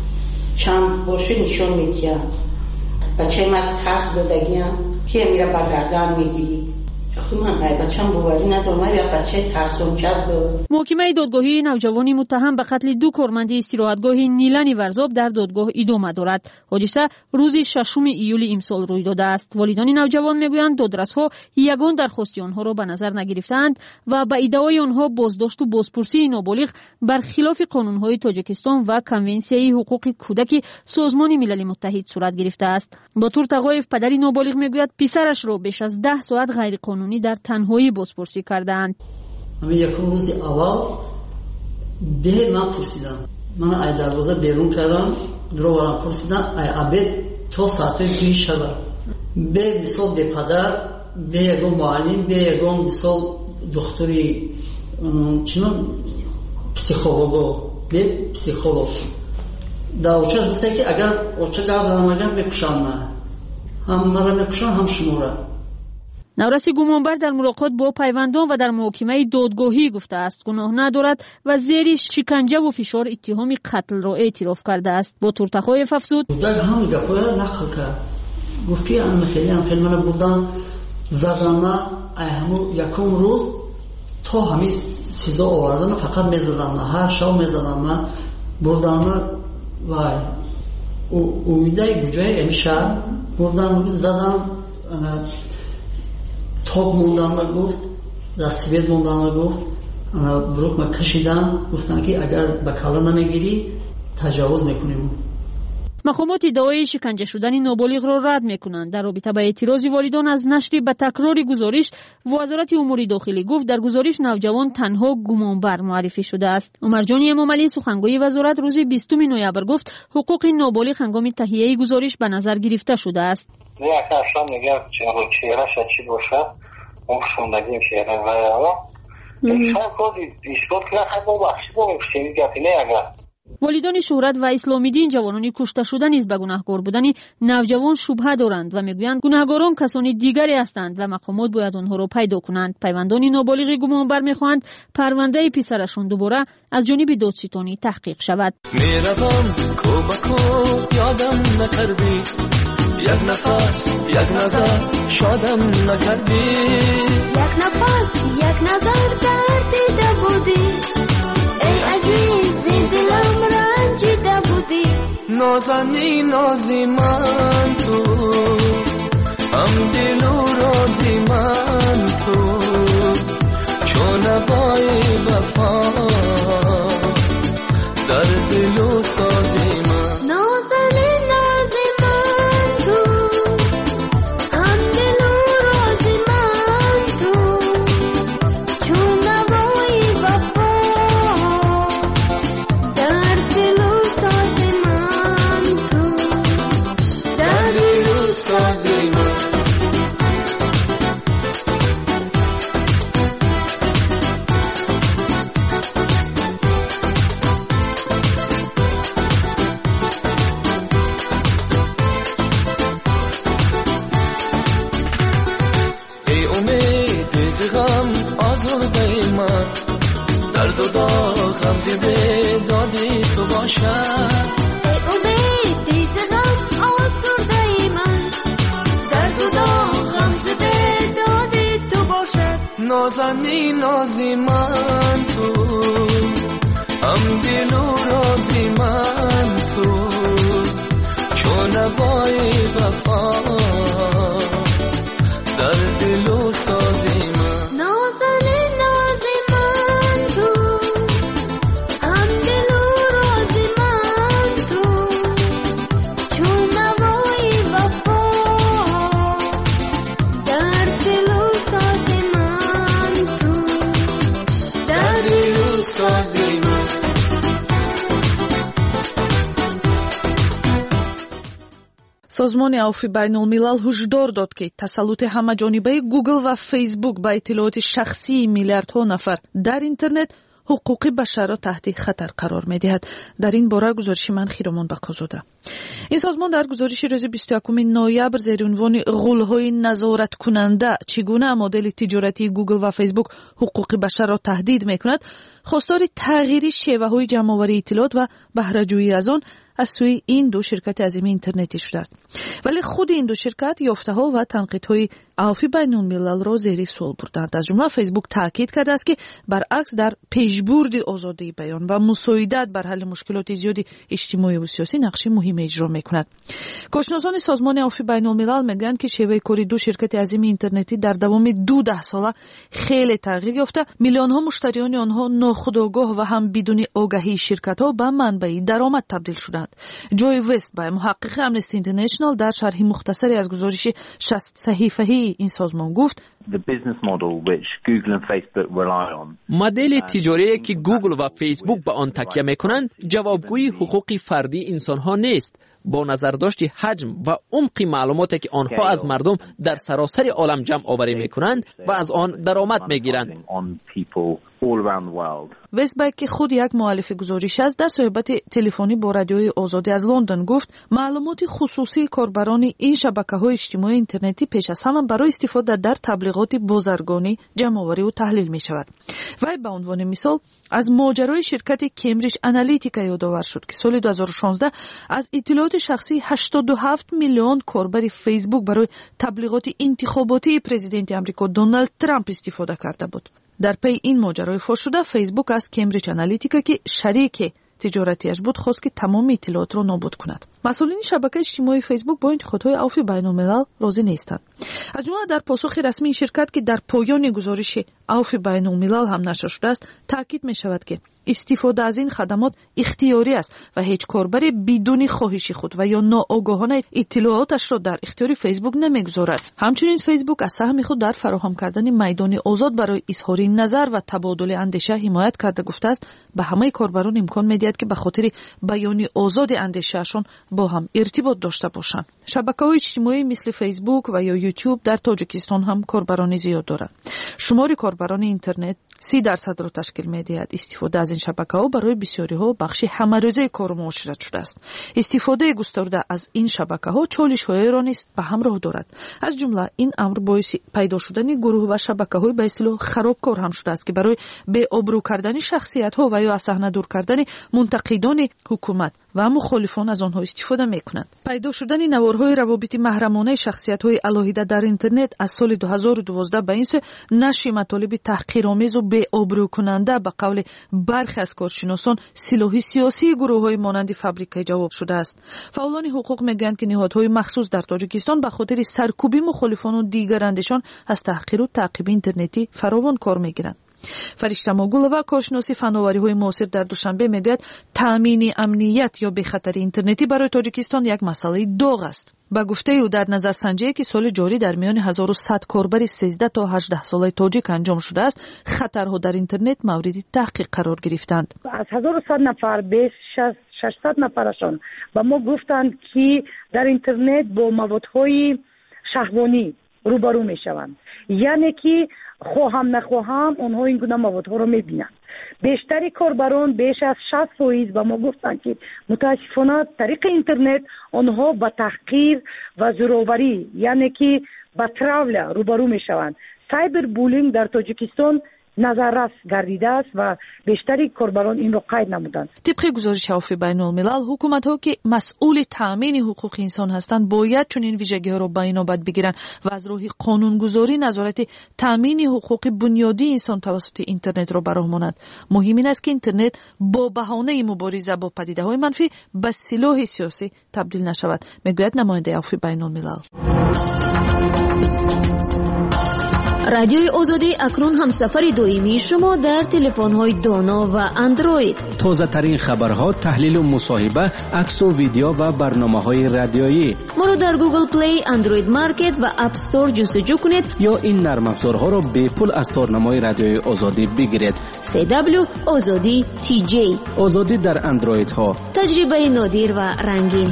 Speaker 7: چند باشه نشان میدید. بچه من ترس دادگیم که میره برگردن میگیری. خب من ای بچه‌م باوری ندارم، یا بچه ترسون کرد.
Speaker 4: محکمه دادگاهی نوجوانی متهم به قتل دو کارمند استراحتگاه نیلانی ورزاب در دادگاه ادامه دارد. حادثه روز ششم ایول امسال روی داده است. والدان نوجوان میگویند دادرس‌ها یگان درخواست آنها را به نظر نگرفتند و به ادعای آنها بازداشت و بازپرسی نابالغ برخلاف قانون‌های تاجیکستان و کنونسیون حقوق کودک سازمان ملل متحد صورت گرفته است. باتور تقایف پدر نابالغ میگوید پسرش را بیش از ده ساعت غیر قانونی در تنهایی بازپرسی کردند.
Speaker 7: همین یک روز اول به من پرسیدم، من ای دروازه بیرون کردم، دروازه پرسیدم ای عبید تو ساعت پیش شد. به مثال به پدر، به یگان معلم، به یگان مثال دکتری چنان پسیخولوگ، به پسیخولوگ. در اوچه گفته که اگر اوچه گاز نمیگن بکشن نه، هم مرا میکشن هم شما را.
Speaker 4: نورس گمانبر در ملاقات با پیوندان و در محاکمه دادگاهی گفته است گناه ندارد و زیر شکنجه و فشار اتهام قتل را اعتراف کرده است. با تورتخایف افزود
Speaker 7: بودک هم گفته را نقل کرد، گفت که ان خیلی هم خیلی من بودن زدن همون یکم روز تا همین سیزا آوردن فقط میزدن، هر شب میزدن من بردن و اویده گوجه امشب بردن زدن توب موندن گفت، دستیوید موندن گفت، بروک ما کشیدن، گفتن که اگر به کلا نمیگیری تجاوز میکنیم.
Speaker 4: مقامات ادعای شکنجه شدن نابالغ را رد میکنند. در رابطه با اعتراض والدان از نشر به تکرار گزارش، وزارت امور داخلی گفت در گزارش نوجوان تنها گمانبر معرفی شده است. عمرجان امامعلی سخنگوی وزارت روز بیستم نوامبر گفت حقوق نابالغ هنگام تهیه گزارش به نظر گرفته شده است.
Speaker 9: نه اصلا نگه چهرهش چی باشه اون شوندگی چهره و یا شاید کاری ایشگاه که نخواهد با بخشی با میپشینی گفتی نه اگر
Speaker 4: والدان شهرت و اسلامی دین جوانانی کشته شده نیز به گناهکار بودن نوجوان شبهه دارند و میگویند گناهکاران کسانی دیگری هستند و مقامات باید آنها را پیدا کنند. پیوندان نابالغ گمانبر میخواهند پرونده پسرشان دوباره از جانب دادستانی تحقیق شود.
Speaker 11: میروم کوبکو یادم نکردی، یک نفس یک نظر شادم نکردی،
Speaker 25: یک نفس یک نظر دردیده بودی، ای عزیز دلم رنجیده بودی،
Speaker 11: نازنی نازی من تو، هم دل و رازی من تو، چون وای وفا در دل و سازی من،
Speaker 25: نازنی نازی من تو، هم دل و رازی من
Speaker 11: درد و داغ غمزه به دادی تو باشد
Speaker 25: ای امید دید غم آسوده من درد و داغ غمزه به دادی تو باشد
Speaker 11: نازنی نازی من تو هم دل و رازی من تو چون نوای وفا در دل و سازی من
Speaker 25: نازنی نازی من تو هم دل و رازی من تو چون نوای وفا در دل و سازی من تو در دل و سازی من.
Speaker 5: созмони авфи байнулмилал ҳушдор дод ки тасаллути ҳамаҷонибаи Google ва Facebook ба иттилооти шахсии миллиардҳо нафар дар интернет ҳуқуқи башарро таҳти хатар қарор медиҳад. дар ин бора гузориши ман Хиромон Бақозода. ин созмон дар гузориши рӯзи бисту якуми ноябр зери унвони ғулҳои назораткунанда чӣ гуна модели тиҷоратии Google ва Facebook ҳуқуқи башарро таҳдид мекунад, хостори тағйири шеваҳои ҷамъоварии иттилоот ва баҳраҷӯӣ аз он аз сӯи ин ду ширкати азими интернетӣ шудааст. вале худи ин ду ширкат ёфтаҳо ва танқидҳои авфи байнулмилалро зери суол бурданд. аз ҷумла Facebook таъкид кардааст ки баръакс дар пешбурди озодии баён ва мусоидат бар ҳалли мушкилоти зиёди иҷтимоиву сиёсӣ нақши муҳиме иҷро мекунад. коршиносони созмони авфи байнулмилал мегӯянд ки шеваи кори ду ширкати азими интернетӣ дар давоми ду даҳсола хеле тағйир ёфта, миллионҳо муштариёни онҳо нохудогоҳ ва ҳам бидуни огаҳии ширкатҳо ба манбаи даромад табдил шуданд. جوی وست با محقق امنستی اینترنشنال در شرحی مختصری از گزارش شصت صحیفه‌ای این سازمان گفت
Speaker 8: مدل تجاری که گوگل و فیسبوک به آن تکیه میکنند جوابگوی حقوق فردی انسانها نیست. با نظر داشت حجم و عمق معلوماتی که آنها از مردم در سراسر عالم جمع آوری میکنند و از آن درآمد میگیرند.
Speaker 5: وستبک که خود یک مؤلف گزارش است در صحبت تلفنی با رادیوی آزادی از لندن گفت معلومات خصوصی کاربران این شبکه‌های اجتماعی اینترنتی پیش از همه برای استفاده در تبلیغات بازرگانی جمع آوری و تحلیل می شود. وی به عنوان مثال از ماجرای شرکت کمبریج آنالیتیکا یادآور شد که سال دو هزار و شانزده از اطلاعات شخصی هشتاد و هفت میلیون کاربر فیسبوک برای تبلیغات انتخاباتی پرزیدنت آمریکا دونالد ترامپ استفاده کرده بود. در پی این ماجرای فاش شده فیسبوک از کمبریج آنالیتیکا که شریک تجارتیش بود خواست که تمام اطلاعات را نابود کند. مسئولین شبکه اجتماعی فیسبوک با انتقادهای عفو بین‌الملل راضی نیستند. از جمله در پاسخ رسمی شرکت که در پایان گزارش عفو بین‌الملل هم نشر شده است تاکید می شود که استفاده از این خدمات اختیاری است و هیچ کاربری بدون خواهش خود و یا ناآگاهانه اطلاعاتش را در اختیار فیسبوک نمیگذارد. همچنین فیسبوک از سهم خود در فراهم کردن میدان آزاد برای اظهار نظر و تبادل اندیشه حمایت کرده گفته است به همه کاربران امکان می‌دهد که به خاطر بیان آزاد اندیشه‌شان با هم ارتباط داشته باشند. شبکه‌های اجتماعی مثل فیسبوک و یا یوتیوب در تاجیکستان هم کاربران زیاد دارند. شمار کاربران اینترنت سی درصد را تشکیل می‌دهد. استفاده از این شبکه‌ها برای بسیاری‌ها بخشی همه‌روزه کار و معاشرت شده است. استفاده گسترده از این شبکه‌ها چالش‌هایی را نیز به همراه دارد. از جمله این امر باعث پیدا شدن گروه و شبکه‌های به اصطلاح خرابکار هم شده است که برای به آبرو کردن شخصیت‌ها و یا از صحنه دور کردن منتقدان حکومت و مخالفان از آنها استفاده می‌کنند. پیدا شدن نوارهای روابط محرمانه شخصیت‌های علاهیده در اینترنت از سال دو هزار و دوازده به این سو نشر مطالب تحقیرآمیز و به آبرو کننده به قول برخی از کارشناسان سلاح سیاسی گروه‌های مانند فابریکه جواب شده است. فعالان حقوق میگویند که نهادهای مخصوص در تاجیکستان به خاطر سرکوبی مخالفان و دیگر اندیشان از تحقیر و تعقیب اینترنتی فراوان کار می‌گیرند. فرشته ماگولова کارشناسی فناوری‌های معاصر در دوشنبه میگوید تامین امنیت یا بخطری اینترنتی برای تاجیکستان یک مسئله داغ است. با گفته او در نظرسنجی که سال جاری در میان هزار و صد کاربر سیزده تا هجده ساله تاجیک انجام شده است، خطرها در اینترنت مورد تحقیق قرار گرفتند.
Speaker 10: از هزار و صد نفر بیش ششصد نفرشان با ما گفتند که در اینترنت با موادهای شهوانی روبرو میشوند. یعنی که خواهم نخواهم اونها این گونه موادها رو میبینند. بیشتری کاربران بیش از شصت فیصد با ما گفتند که متاسفانه طریق اینترنت اونها با تحقیر و زورآوری یعنی که با تراول روبرو میشوند. سایبر بولینگ در تاجیکستان نظررس گردیده است و بیشتری کاربران این رو قید نمودند.
Speaker 5: طبق گزارش عفو بین الملل، حکومت‌ها که مسئول تامین حقوق انسان هستند باید چنین ویژگی‌ها را به نوبت بگیرند و از راه قانونگذاری نظارت تامین حقوق بنیادی انسان توسط اینترنت را برآورند. مهم این است که اینترنت با بهانه مبارزه با پدیده‌های منفی به سلاح سیاسی تبدیل نشود، میگوید نماینده عفو بین الملل.
Speaker 1: رادیوی آزادی اکنون همسفر دائمی شما در تلفن‌های دانا و اندروید.
Speaker 23: تازه ترین خبرها، تحلیل و مصاحبه، عکس و ویدیو و برنامه‌های رادیویی.
Speaker 1: ما رو در گوگل پلی، اندروید مارکت و اپ استور جستجو کنید
Speaker 23: یا این نرم افزارها را به پول از تارنمای رادیوی آزادی بگیرید.
Speaker 1: سی دبلیو آزادی تی جی.
Speaker 23: آزادی در اندروید ها.
Speaker 1: تجربه نادر و رنگین.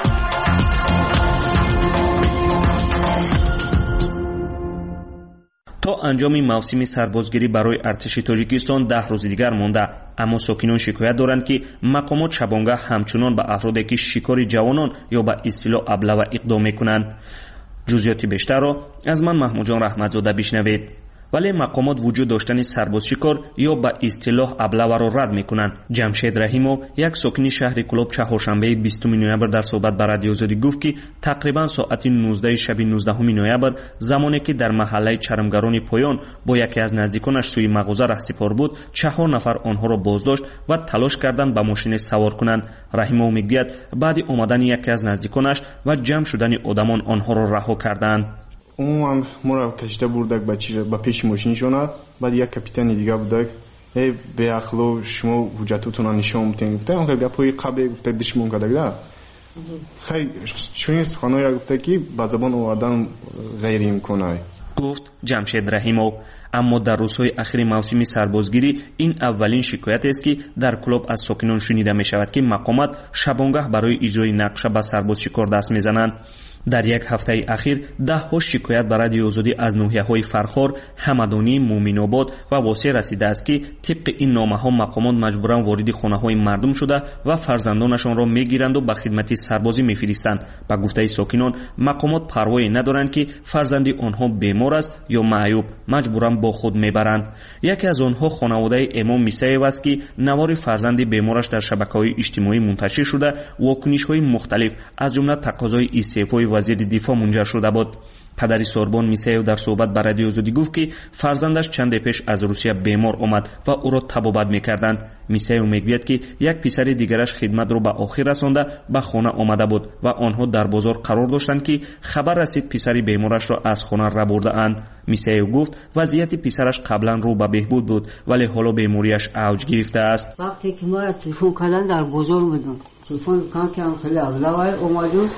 Speaker 12: تا انجام موسم سربازگیری برای ارتش تاجیکستان ده روز دیگر مانده، اما ساکنان شکایت دارند که مقامات شبانگاه همچنان به افرادی که شکار جوانان یا به اصطلاح ابله اقدام میکنند. جزئیات بیشتر را از من محمود جان رحمتزاده بشنوید. ولی مقامات وجود داشتن سرباز شکار یا به اصطلاح ابله را رد میکنند. جمشید رحیمو، یک ساکن شهر کلوب، چهارشنبه بیستم نوامبر در صحبت با رادیو آزادی گفت که تقریبا ساعت نوزده شب نوزدهم نوامبر، زمانی که در محله چرمگران پایان با یکی از نزدیکانش سوی مغازه رهسپار بود، چهار نفر آنها را بازداشت و تلاش کردند به ماشین سوار کنند. رحیمو میگوید بعد آمدن یکی از نزدیکانش و جمع شدن آدمان آنها را رها کردند.
Speaker 13: اون ما را کشته بردک بچه با پیش ماشینشون، بعد یک کاپیتان دیگه بودک ای به اخلاق شما حجتتون رو نشون بدین. گفته اون خیلی پای قبل گفته دشمن کردگده خیلی چون سخنایی را گفته که با زبان آوردن غیر امکانه.
Speaker 12: گفت جمشید رحیمو. اما در روزهای اخیر موسم سربازگیری این اولین شکایت است که در کلوب از ساکنان شنیده می شود که مقامات شبانگاه برای اجرای نقشه به سرباز شکار دست می زنند. در یک هفته اخیر ده ها شکایت به رادیو آزادی از ناحیه‌های فرخار، همدانی، مومن‌آباد و واسه رسیده است که طبق این نامه‌ها مقامات مجبوراً وارد خانه‌های مردم شده و فرزندانشان را می‌گیرند و به خدمت سربازی می‌فرستند. به گفته ساکنان مقامات پروایی ندارند که فرزندی آنها بیمار است یا معیوب، مجبوراً با خود می‌برند. یکی از آنها خانواده امام میسایو است که نوار فرزند بیمارش در شبکه‌های اجتماعی منتشر شده، واکنش‌های مختلف از جمله تقاضای استعفای وزیر دفاع منجر شده بود. پدری سوربان میسایو در صحبت با رادیو آزادی گفت که فرزندش چند پیش از روسیه بیمار آمد و او را تبابت میکردند. میسایو میگوید که یک پسر دیگرش خدمت را به آخر رسانده به خانه آمده بود و آنها در بازار قرار داشتند که خبر رسید پسر بیمارش را از خانه را برده اند. میسایو گفت وضعیت پسرش قبلا رو به بهبود بود ولی حالا بیماریش اوج گرفته است.
Speaker 15: وقتی که ما تلفن کردن در بازار بودم، تلفن کردم که خیلی ابله اومدن،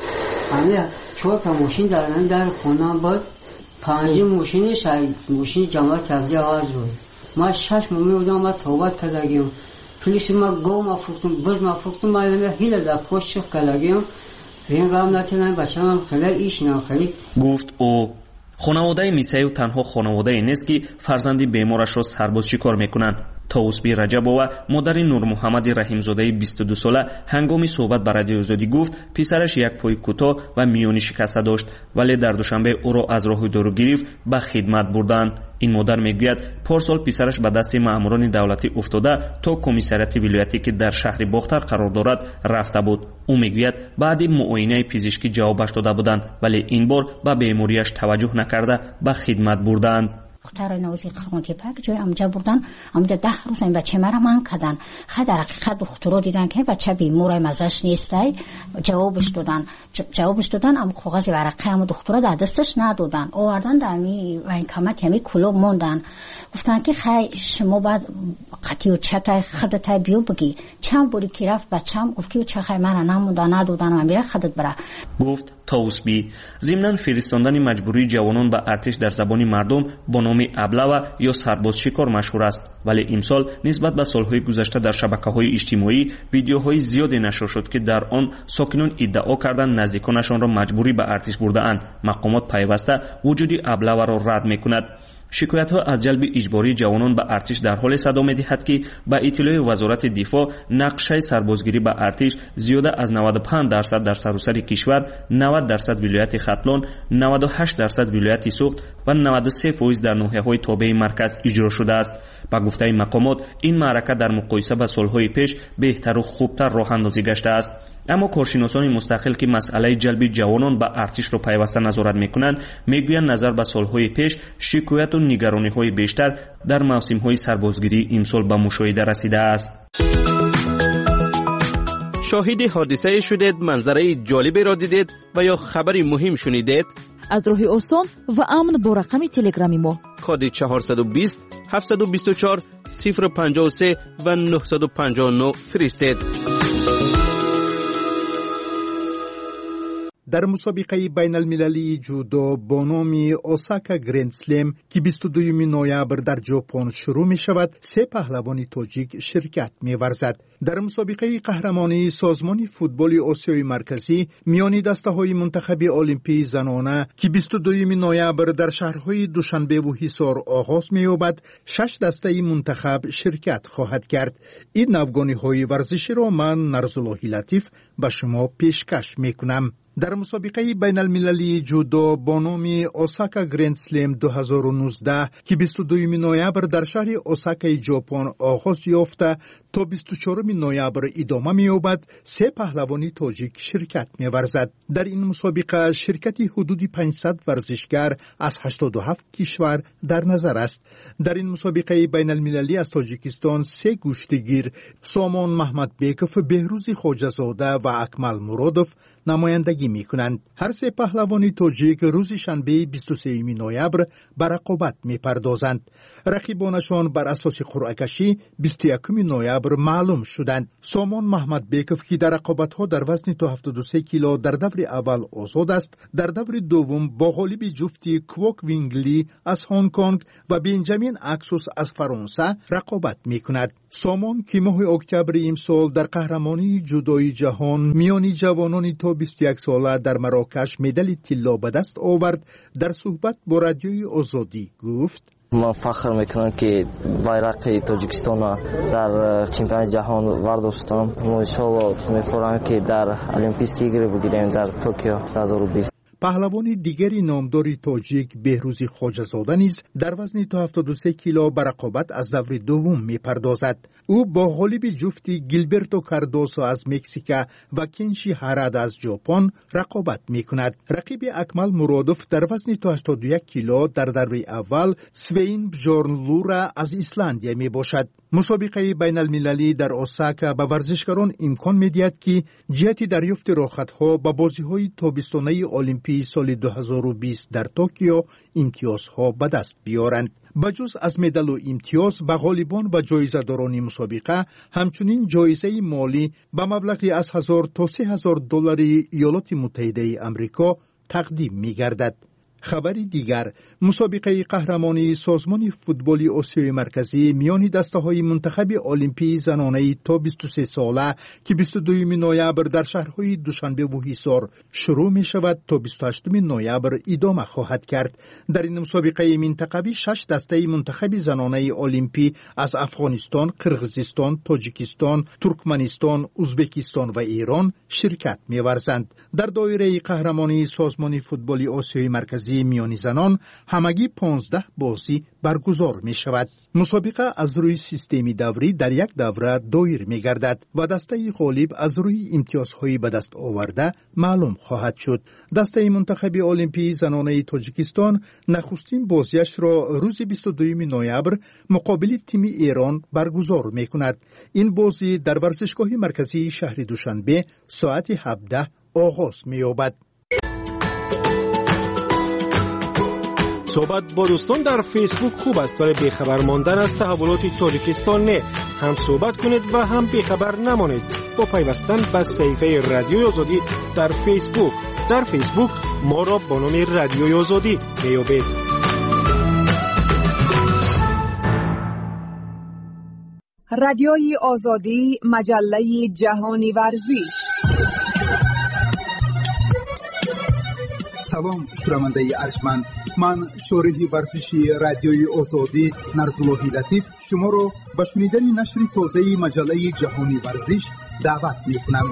Speaker 15: همه چهار تا ماشین در در خونه بود، پنج ماشین شاید ماشین جماعت تبلیغ آواز بود. ما شش ممی بودم و توبت کردیم. پلیس ما گو ما فروختم، بز ما فروختم، ما هیل در پشت کردیم. این قام نتونم بچه‌م خیلی ایش نه خیلی.
Speaker 12: گفت او خانواده میسایو تنها خانواده نیست که فرزندی بیمارش را سرباز شکار میکنند. توسبی رجبووا، مادر نور محمد رحیمزاده بیست و دو ساله، هنگامی صحبت با رادیو آزادی گفت پسرش یک پای کوتاه و میانی شکسته داشت ولی در دوشنبه او را از راه دارو گرفت به خدمت بردند. این مادر میگوید پارسال پسرش به دست ماموران دولتی افتاده تا کمیسریات ولایتی که در شهر باختر قرار دارد رفته بود. او میگوید بعد معاینه پزشکی جوابش داده بودند ولی این بار به بیماریش توجه نکرده به خدمت بردند.
Speaker 16: دختر نوزی خانواده پاک جای امجا بردن، امجا ده روز این بچه مرا من کردن. خود در حقیقت دخترها دیدن که بچه بیمار مزش نیستی، جوابش دادن جوابش دادن اما کاغذ ورقه هم دخترها در دستش ندادن، آوردن در می و این کمک همی کلوب موندن. گفتن که خی شما بعد قطعی و چطای خودت بیو بگی. چند باری که رفت بچه‌م گفت که چه خی من نموندن ندادن و میره خودت بره.
Speaker 12: گفت توسبی. ضمن فرستاندن مجبوری جوانان به ارتش در زبان مردم با نام ابله یا سرباز شکار مشهور است ولی امسال نسبت به سالهای گذشته در شبکه‌های اجتماعی ویدیوهای زیادی نشر شد که در آن ساکنان ادعا کردند نزدیکانشان را مجبوری به ارتش برده‌اند. مقامات پیوسته وجود ابله را رد می‌کند. شکایت ها از جلب اجباری جوانان به ارتش در حال صدا می‌دهد که با اطلاع وزارت دفاع نقشه سربازگیری به ارتش زیاده از نود و پنج درصد در سراسر کشور، نود درصد ولایت ختلان، نود و هشت درصد ولایت سوخت و نود و سه درصد در ناحیه‌های تابع مرکز اجرا شده است. با گفته مقامات این معرکه در مقایسه با سالهای پیش بهتر و خوبتر راه اندازی گشته است. اما کارشناسان مستقل که مسئله جلب جوانان به ارتش را پیوسته نظارت میکنند میگویند نظر به سالهای پیش شکایت و نگرانی‌های بیشتر در موسم‌های سربازگیری امسال به مشاهده رسیده است.
Speaker 23: شاهد حادثه شدید، منظره جالبی را دیدید و یا خبری مهم شنیدید؟
Speaker 2: از راه آسان و امن با رقم تلگرامی ما
Speaker 23: کد چهارصد و بیست هفتصد و بیست و چهار صفر پنجاه و سه و نهصد و پنجاه و نه فرستید.
Speaker 17: در مسابقه بین المللی جودو با نام اوساکا گرند سلم که بیست و دوم نوامبر در ژاپن شروع می شود، سه پهلوان تاجیک شرکت می ورزد. در مسابقه قهرمانی سازمان فوتبال آسیای مرکزی میان دسته های منتخب المپی زنانه که بیست و دوم نوامبر در شهرهای دوشنبه و حصار آغاز می یابد، شش دسته منتخب شرکت خواهد کرد. این نوگانی های ورزشی را من نرزالله لطیف به شما پیشکش می کنم. در مسابقه بین المللی جودو با نام اوساکا گرند سلم دو هزار و نوزده که بیست و دوم نوامبر در شهر اوساکا ژاپن آغاز یافته تا بیست و چهارم نوامبر ادامه می‌یابد، سه پهلوانی تاجیک شرکت می‌ورزد. در این مسابقه شرکت حدود پانصد ورزشگر از هشتاد و هفت کشور در نظر است. در این مسابقه بین المللی از تاجیکستان سه گوشتگیر سامان محمد بیکوف، بهروز خواجه‌زاده و اکمل مرادوف نمایندگی می‌کنند. هر سه پهلوانی تاجیک روز شنبه بیست و سوم نوامبر به رقابت می‌پردازند. رقیبانشان بر اساس قرعه کشی بیست و یکم نوامبر معلوم شدند. سامان محمد بیکوف که در رقابت‌ها در وزن تا هفتاد و سه کیلو در دور اول آزاد است، در دور دوم با غالب جفتی کوک وینگلی از هنگ کنگ و بنجامین اکسوس از فرانسه رقابت می‌کند. سامان که ماه اکتبر امسال در قهرمانی جودوی جهان میان جوانان تا بیست و یک ساله در مراکش مدال طلا به دست آورد، در صحبت با رادیوی آزادی گفت:
Speaker 18: من فخر میکنم که بایرق تاجیکستان در چمپیونات جهان ورداشتم. ما ان شاء الله می‌فرماییم که در المپیک ایگری بگیریم در توکیو دو هزار و بیست.
Speaker 17: پهلوان دیگری نامداری تاجیک بهروز خواجه‌زاده نیز در وزن تا هفتاد و سه کیلو به رقابت از دور دوم می‌پردازد. او با غالب جفتی گیلبرتو کاردوسو از مکزیک و کنشی هاراد از ژاپن رقابت می‌کند. رقیب اکمل مرادوف در وزن تا هشتاد و یک کیلو در دور اول سوین بجورن لورا از ایسلندیا میباشد. مسابقه بین المللی در اوساکا به ورزشکاران امکان می‌دهد که جهت دریافت راحت‌ها به بازی‌های تابستانه المپی سال دو هزار و بیست در توکیو امتیازها به دست بیارند. بجز از مدال و امتیاز به غالبان و جایزه‌داران مسابقه همچنین جایزه مالی به مبلغی از هزار تا سه هزار دلار ایالات متحده آمریکا تقدیم می‌گردد. خبری دیگر، مسابقه قهرمانی سازمان فوتبال آسیای مرکزی میان دسته‌های منتخب المپی زنانه تا بیست و سه ساله که بیست و دوم نوامبر در شهرهای دوشنبه و حصار شروع می شود تا بیست و هشتم نوامبر ادامه خواهد کرد. در این مسابقه منتخبی شش دسته منتخب زنانه المپی از افغانستان، قرقیزستان، تاجیکستان، ترکمنستان، ازبکستان و ایران شرکت می ورزند. در دایره قهرمانی سازمان فوتبال آسیای مرکزی میانی زنان همگی پانزده بازی برگزار می شود. مسابقه از روی سیستمی دوری در یک دوره دایر می گردد و دسته غالب از روی امتیازهای به دست آورده معلوم خواهد شد. دسته منتخب المپی زنانه تاجیکستان نخستین بازیش را روز بیست و دوم نوامبر مقابل تیم ایران برگزار می کند. این بازی در ورزشگاه مرکزی شهر دوشنبه ساعت هفده آغاز می یابد.
Speaker 19: صحبت با دوستان در فیسبوک خوب است، ولی بیخبر ماندن از تحولات تاجیکستان نه. هم صحبت کنید و هم بیخبر نمانید با پیوستن به صفحه رادیوی آزادی در فیسبوک. در فیسبوک ما را با نام رادیوی آزادی بیابید.
Speaker 21: رادیوی آزادی، مجله جهانی ورزش.
Speaker 17: سلام شنونده ارجمند، من شارح ورزشی رادیوی آزادی نرزالله لطیف شما را به شنیدن نشر تازه مجله جهانی ورزش دعوت می‌کنم.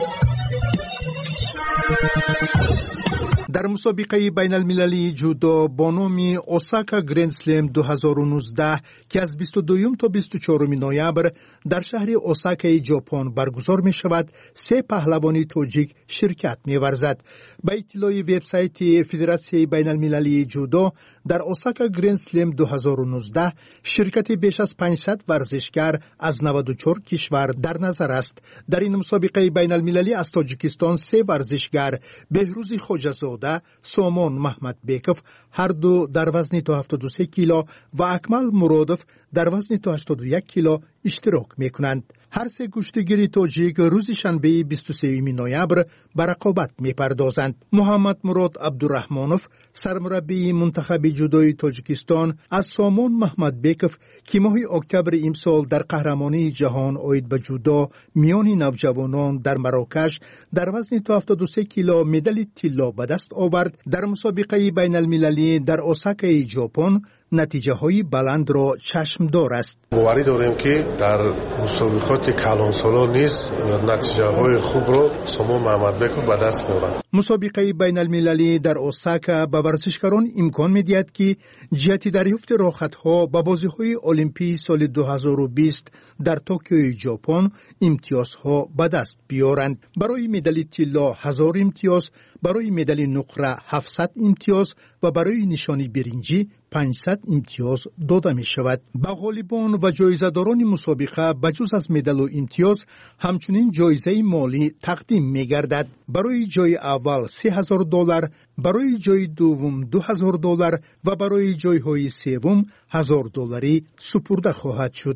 Speaker 17: در مسابقه بین المللی جودو با نام اوساکا گرند سلم دو هزار و نوزده که از بیست و دو تا بیست و چهار نوامبر در شهر اوساکای ژاپن برگزار می شود، سه پهلوانی تاجیک شرکت می ورزد. به اطلاع وبسایت فدراسیون بین المللی جودو، در اوساکا گرند سلم دو هزار و نوزده شرکت بیش از پانصد ورزشکار از نود و چهار کشور در نظر است. در این مسابقه بین المللی از تاجیکستان سه ورزشکار بهروز خوجزاده، سامان محمد بیکوف هر دو در وزن تا هفتاد و سه کیلو و اکمل مرادف در وزن تا هشتاد و یک کیلو اشتراک میکنند. هر سه کشتیگیر تاجیک روز شنبه بیست و سه نوامبر به رقابت میپردازند. محمد مراد عبدالرحمانوف سرمربی منتخب جودوی تاجیکستان از سامان محمد بیکوف که ماه اکتبر امسال در قهرمانی جهان عاید به جودو میان نوجوانان در مراکش در وزن تا هفتاد و سه کیلو مدال طلا به دست آورد، در مسابقه بین المللی در اوساکای ژاپن نتیجه های بلند را چشمدار است.
Speaker 3: باوری داریم که در مسابقات کلانسالان نیز نتیجه های خوب را سامان محمد بیکوف به دست می‌آورد.
Speaker 17: مسابقه بین المللی در اوساکا به ورزشکاران امکان می‌دهد که جهت دریافت راحت‌ها به بازی‌های المپی سال دو هزار و بیست در توکیو ژاپن امتیازها به دست بیارند. برای مدال طلا هزار امتیاز، برای مدال نقره هفتصد امتیاز و برای نشانی برنجی پانصد امتیاز داده می شود. به غالبان و جایزه‌داران مسابقه بجز از مدال و امتیاز همچنین جایزه مالی تقدیم می گردد. برای جای اول سه هزار دلار، برای جای دوم دو هزار دلار و برای جایهای سوم هزار دلاری سپرده خواهد شد.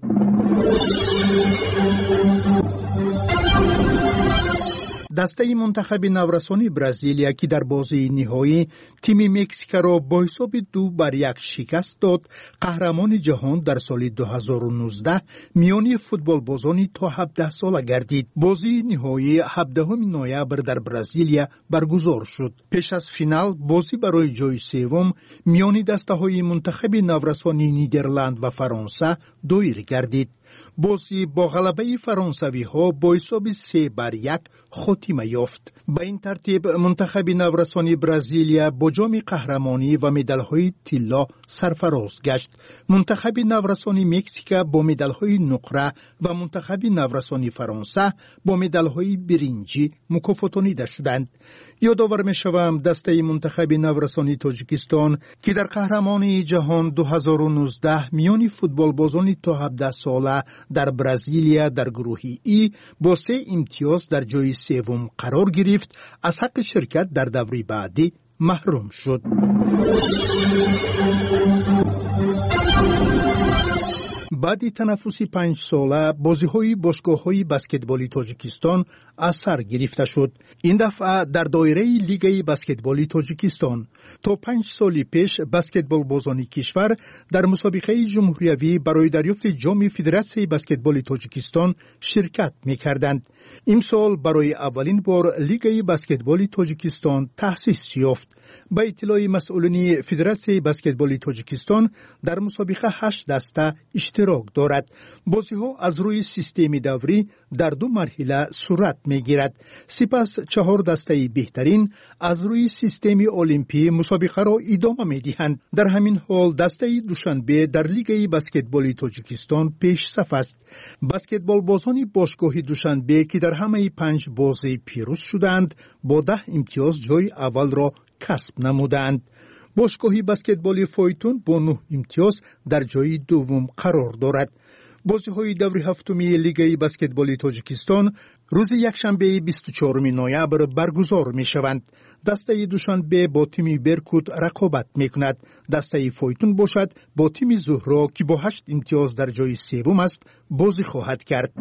Speaker 17: دسته منتخب نورسانی برزیلیا که در بازی نهایی تیم مکزیک را با حساب دو بر یک شکست داد، قهرمان جهان در سال دو هزار و نوزده میانی فوتبال بازانی تا هفده ساله گردید. بازی نهایی هفدهم نوامبر در برزیلیا برگزار شد. پیش از فینال بازی برای جای سوم میانی دسته های منتخب نورسانی نیدرلند و فرانسه دایر گردید. بازی با غلبه فرانسوی ها با حساب سه بر یک خاتمه یافت. به این ترتیب منتخب نورسانی برزیلیا با جام قهرمانی و مدال های طلا سرفراز گشت. منتخب نورسانی مکزیک با مدال های نقره و منتخب نورسانی فرانسه با مدال های برنجی مکافاتانیده شدند. یادآور می‌شوم دسته منتخب نورسانی تاجیکستان که در قهرمانی جهان دو هزار و نوزده میان فوتبال بازان تا هفده ساله در برزیلیا در گروه ای با سه امتیاز در جای سوم قرار گرفت، از حق شرکت در دوره بعدی محروم شد. بعد تنفسی پنج ساله بازی‌های باشگاه‌های بسکتبالی تاجیکستان از سر گرفته شد. این دفعه در دایره لیگ بسکتبالی تاجیکستان. تا پنج سال پیش بسکتبال بازان کشور در مسابقه جمهوریوی برای دریافت جام فدراسیون بسکتبال تاجیکستان شرکت می‌کردند. امسال برای اولین بار لیگ بسکتبال تاجیکستان تأسیس یافت. به اطلاع مسئولین فدراسیون بسکتبال تاجیکستان در مسابقه هشت دسته اشتراک دارد. بازی‌ها از روی سیستم دوری در دو مرحله صورت می‌گیرد. سپس چهار دسته بهترین از روی سیستم المپی مسابقه را ادامه می‌دهند. در همین حال دسته دوشنبه در لیگ بسکتبال تاجیکستان پیش صف است. بسکتبال بازان باشگاه دوشنبه که در همه پنج بازی پیروز شدند با ده امتیاز جای اول را کسب نمودند. باشگاه بسکتبال فایتون با نه امتیاز در جای دوم قرار دارد. بازی‌های دور هفتمی لیگ بسکتبال تاجیکستان روز یکشنبه بیست و چهارم نوامبر برگزار می‌شوند. دسته دوشنبه با تیم برکوت رقابت می‌کند. دسته فایتون باشد با تیم زهرا که با هشت امتیاز در جای سوم است بازی خواهد کرد.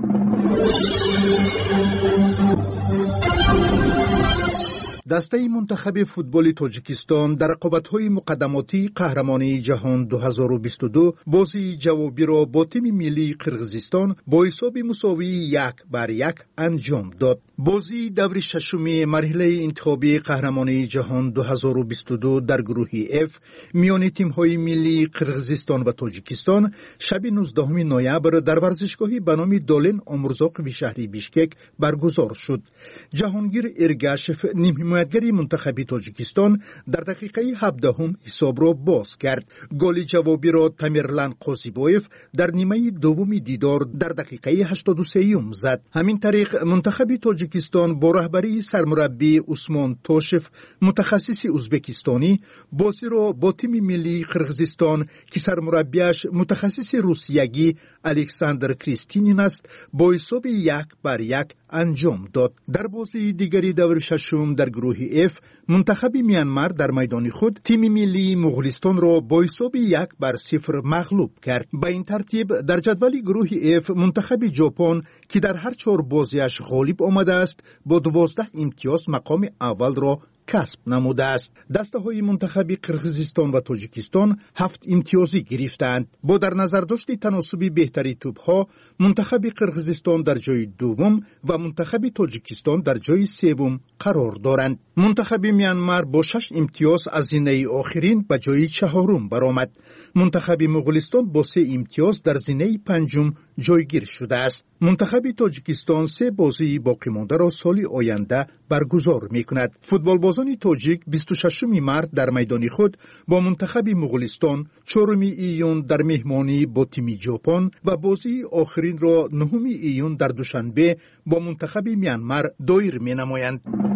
Speaker 17: دسته منتخب فوتبال تاجیکستان در رقابت‌های مقدماتی قهرمانی جهان دو هزار و بیست و دو بازی جوابی را با تیم ملی قرقیزستان با حساب مساوی یک بر یک انجام داد. بازی دور ششم مرحله انتخابی قهرمانی جهان دو هزار و بیست و دو در گروه اف میان تیم‌های ملی قرقیزستان و تاجیکستان شب نوزدهم نوامبر در ورزشگاهی به نام دولن امرزاقوی شهری بیشکک برگزار شد. جهانگیر ارگاشف نیم حمایتگری منتخب تاجیکستان در دقیقه هفدهم حساب را باز کرد. گل جوابی را تمیرلان قاسیبویف در نیمه دوم دیدار در دقیقه هشتاد و سه زد. همین طریق منتخب تاجیکستان با رهبری سرمربی عثمان توشف متخصص ازبکستانی بازی را با تیم ملی قرقیزستان که سرمربیش متخصص روسیگی الکساندر کریستینین است با حساب یک بر یک انجام داد. در بازی دیگری دور ششم در گروه اف منتخب میانمار در میدان خود تیم ملی مغولستان را با حساب یک بر صفر مغلوب کرد. با این ترتیب در جدول گروه اف منتخب ژاپن که در هر چهار بازیش غالب آمده است با دوازده امتیاز مقام اول را کسب نموده است. دسته های منتخب قرقیزستان و تاجیکستان هفت امتیازی گرفتند. با در نظر داشت تناسب بهتری توپ ها منتخب قرقیزستان در جای دوم و منتخب تاجیکستان در جای سوم قرار دارند. منتخب میانمار با شش امتیاز از زینه آخرین به جای چهارم برآمد. منتخب مغولستان با سه امتیاز در زینه پنجم جایگیر شده است. منتخب تاجیکستان سه بازی باقی مانده را سال آینده برگزار می‌کند. فوتبالبازان تاجیک بیست و ششم مارس در میدان خود با منتخب مغولستان، چهارم ایون در مهمانی با تیم ژاپن و بازی آخرین را نهم ایون در دوشنبه با منتخب میانمار دایر می‌نمایند.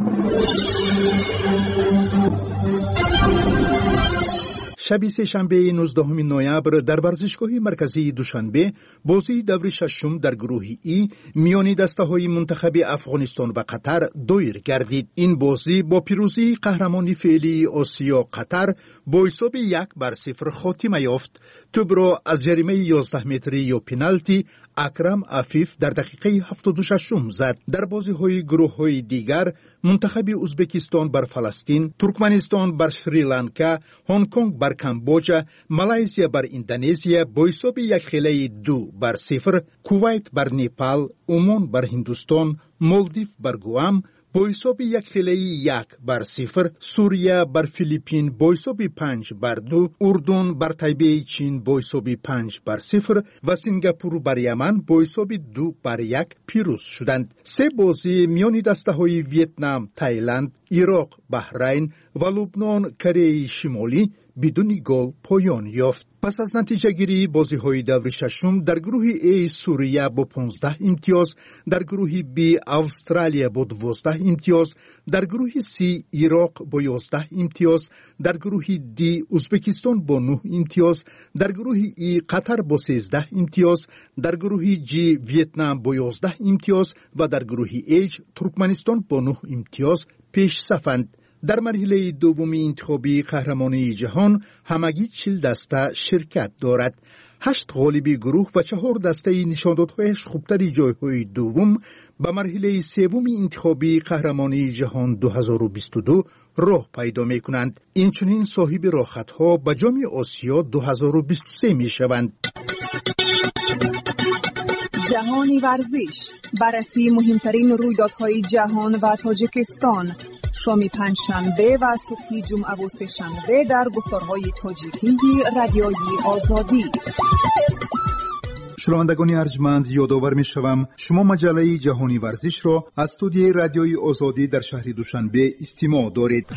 Speaker 17: شب سه‌شنبه نوزدهم نوامبر در ورزشگاه مرکزی دوشنبه بازی دور ششم در گروه ای میان دسته‌های منتخب افغانستان و قطر دایر گردید. این بازی با پیروزی قهرمانی فعلی آسیا قطر با حساب یک بر صفر خاتمه یافت. توپ را از جریمه یازده متری یا پنالتی اکرم عفیف در دقیقه هفتاد و شش زد. در بازی‌های گروه‌های دیگر منتخب ازبکستان بر فلسطین، ترکمنستان بر سریلانکا، هنگ کنگ بر کامبوجا، مالایزیا بر اندونزیا با حساب یک خیلی دو بر صفر، کویت بر نپال، عمان بر هندوستان، مالدیو بر گوام با حساب یک خیلی یک بر صفر، سوریه بر فیلیپین با حساب پنج بر دو، اردن بر تایبه چین با حساب پنج بر صفر و سنگاپور بر یمن با حساب دو بر یک پیروز شدند. سه بازی میان دسته های ویتنام، تایلند، عراق، بحرین و لبنان، کره شمالی بدون گل پایان یافت. پس از نتیجه گیری بازی های دور ششم در گروه A سوریه با پانزده امتیاز، در گروه B استرالیا با دوازده امتیاز، در گروه C عراق با یازده امتیاز، در گروه D ازبکستان با نه امتیاز، در گروه E قطر با سیزده امتیاز، در گروه G ویتنام با یازده امتیاز و در گروه H ترکمنستان با نه امتیاز پیش صفند. در مرحله دومی انتخابی قهرمانی جهان همگی چهل دسته شرکت دارد. هشت غالب گروه و چهار دسته نشاندادهایش خوبتری جایهای دوم به مرحله سوم انتخابی قهرمانی جهان دو هزار و بیست و دو راه پیدا می کنند. این چنین صاحب راحتها به جام آسیا دو هزار و بیست و سه می شوند.
Speaker 21: جهانی ورزش، بررسی مهمترین رویدادهای جهان و تاجیکستان، شام پنجشنبه و صبح جمعه و سه‌شنبه در گفتارهای تاجیکی رادیوی آزادی.
Speaker 17: شنوندگان ارجمند، یادآور می‌شوم شما مجله جهانی ورزش را از استودیوی رادیوی آزادی در شهر دوشنبه استماع دارید.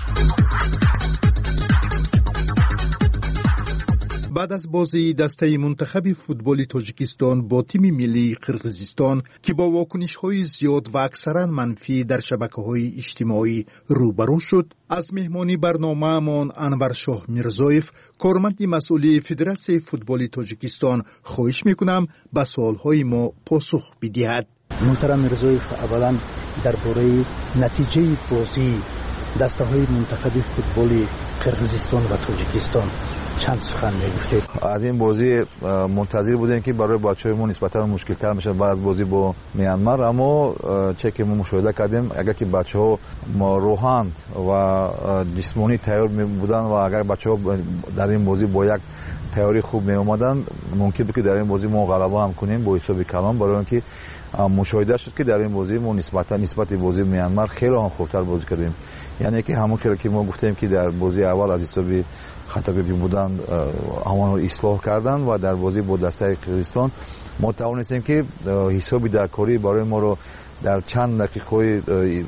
Speaker 17: بعد از بازی دسته منتخب فوتبال تاجیکستان با تیم ملی قرقیزستان که با واکنش‌های زیاد و اکثرا منفی در شبکه‌های اجتماعی روبرو شد، از مهمانی برنامه‌مان انور شاه میرزایف، کارمند مسئول فدراسیون فوتبال تاجیکستان، خواهش می‌کنم به سوال‌های ما پاسخ بدهد.
Speaker 6: محترم میرزایف، اولا درباره نتیجه بازی دسته‌های منتخب فوتبال قرقیزستان و تاجیکستان چند سخن میگفتید؟
Speaker 7: از این بازی منتظر بودیم که برای بچه‌مون نسبتاً مشکل‌تر میشه بعد از بازی با میانمار، اما چه که ما مشاهده کردیم اگر که بچه‌ها روحاً و جسمانی تیار بودن و اگر بچه‌ها در این بازی با یک تیاری خوب می اومدن ممکن بود که در این بازی ما غلبه هم کنیم با حساب کلان، برای اینکه مشاهده شد که در این بازی ما نسبتا نسبت بازی میانمار خیلی هم خوبتر بازی کردیم. یعنی که همون که ما گفتیم که در بازی اول از حساب خطاگیری بودن همون رو اصلاح کردن و در بازی با دسته قرقیزستان ما توانستیم که حسابی در کاری برای ما رو در چند دقیقه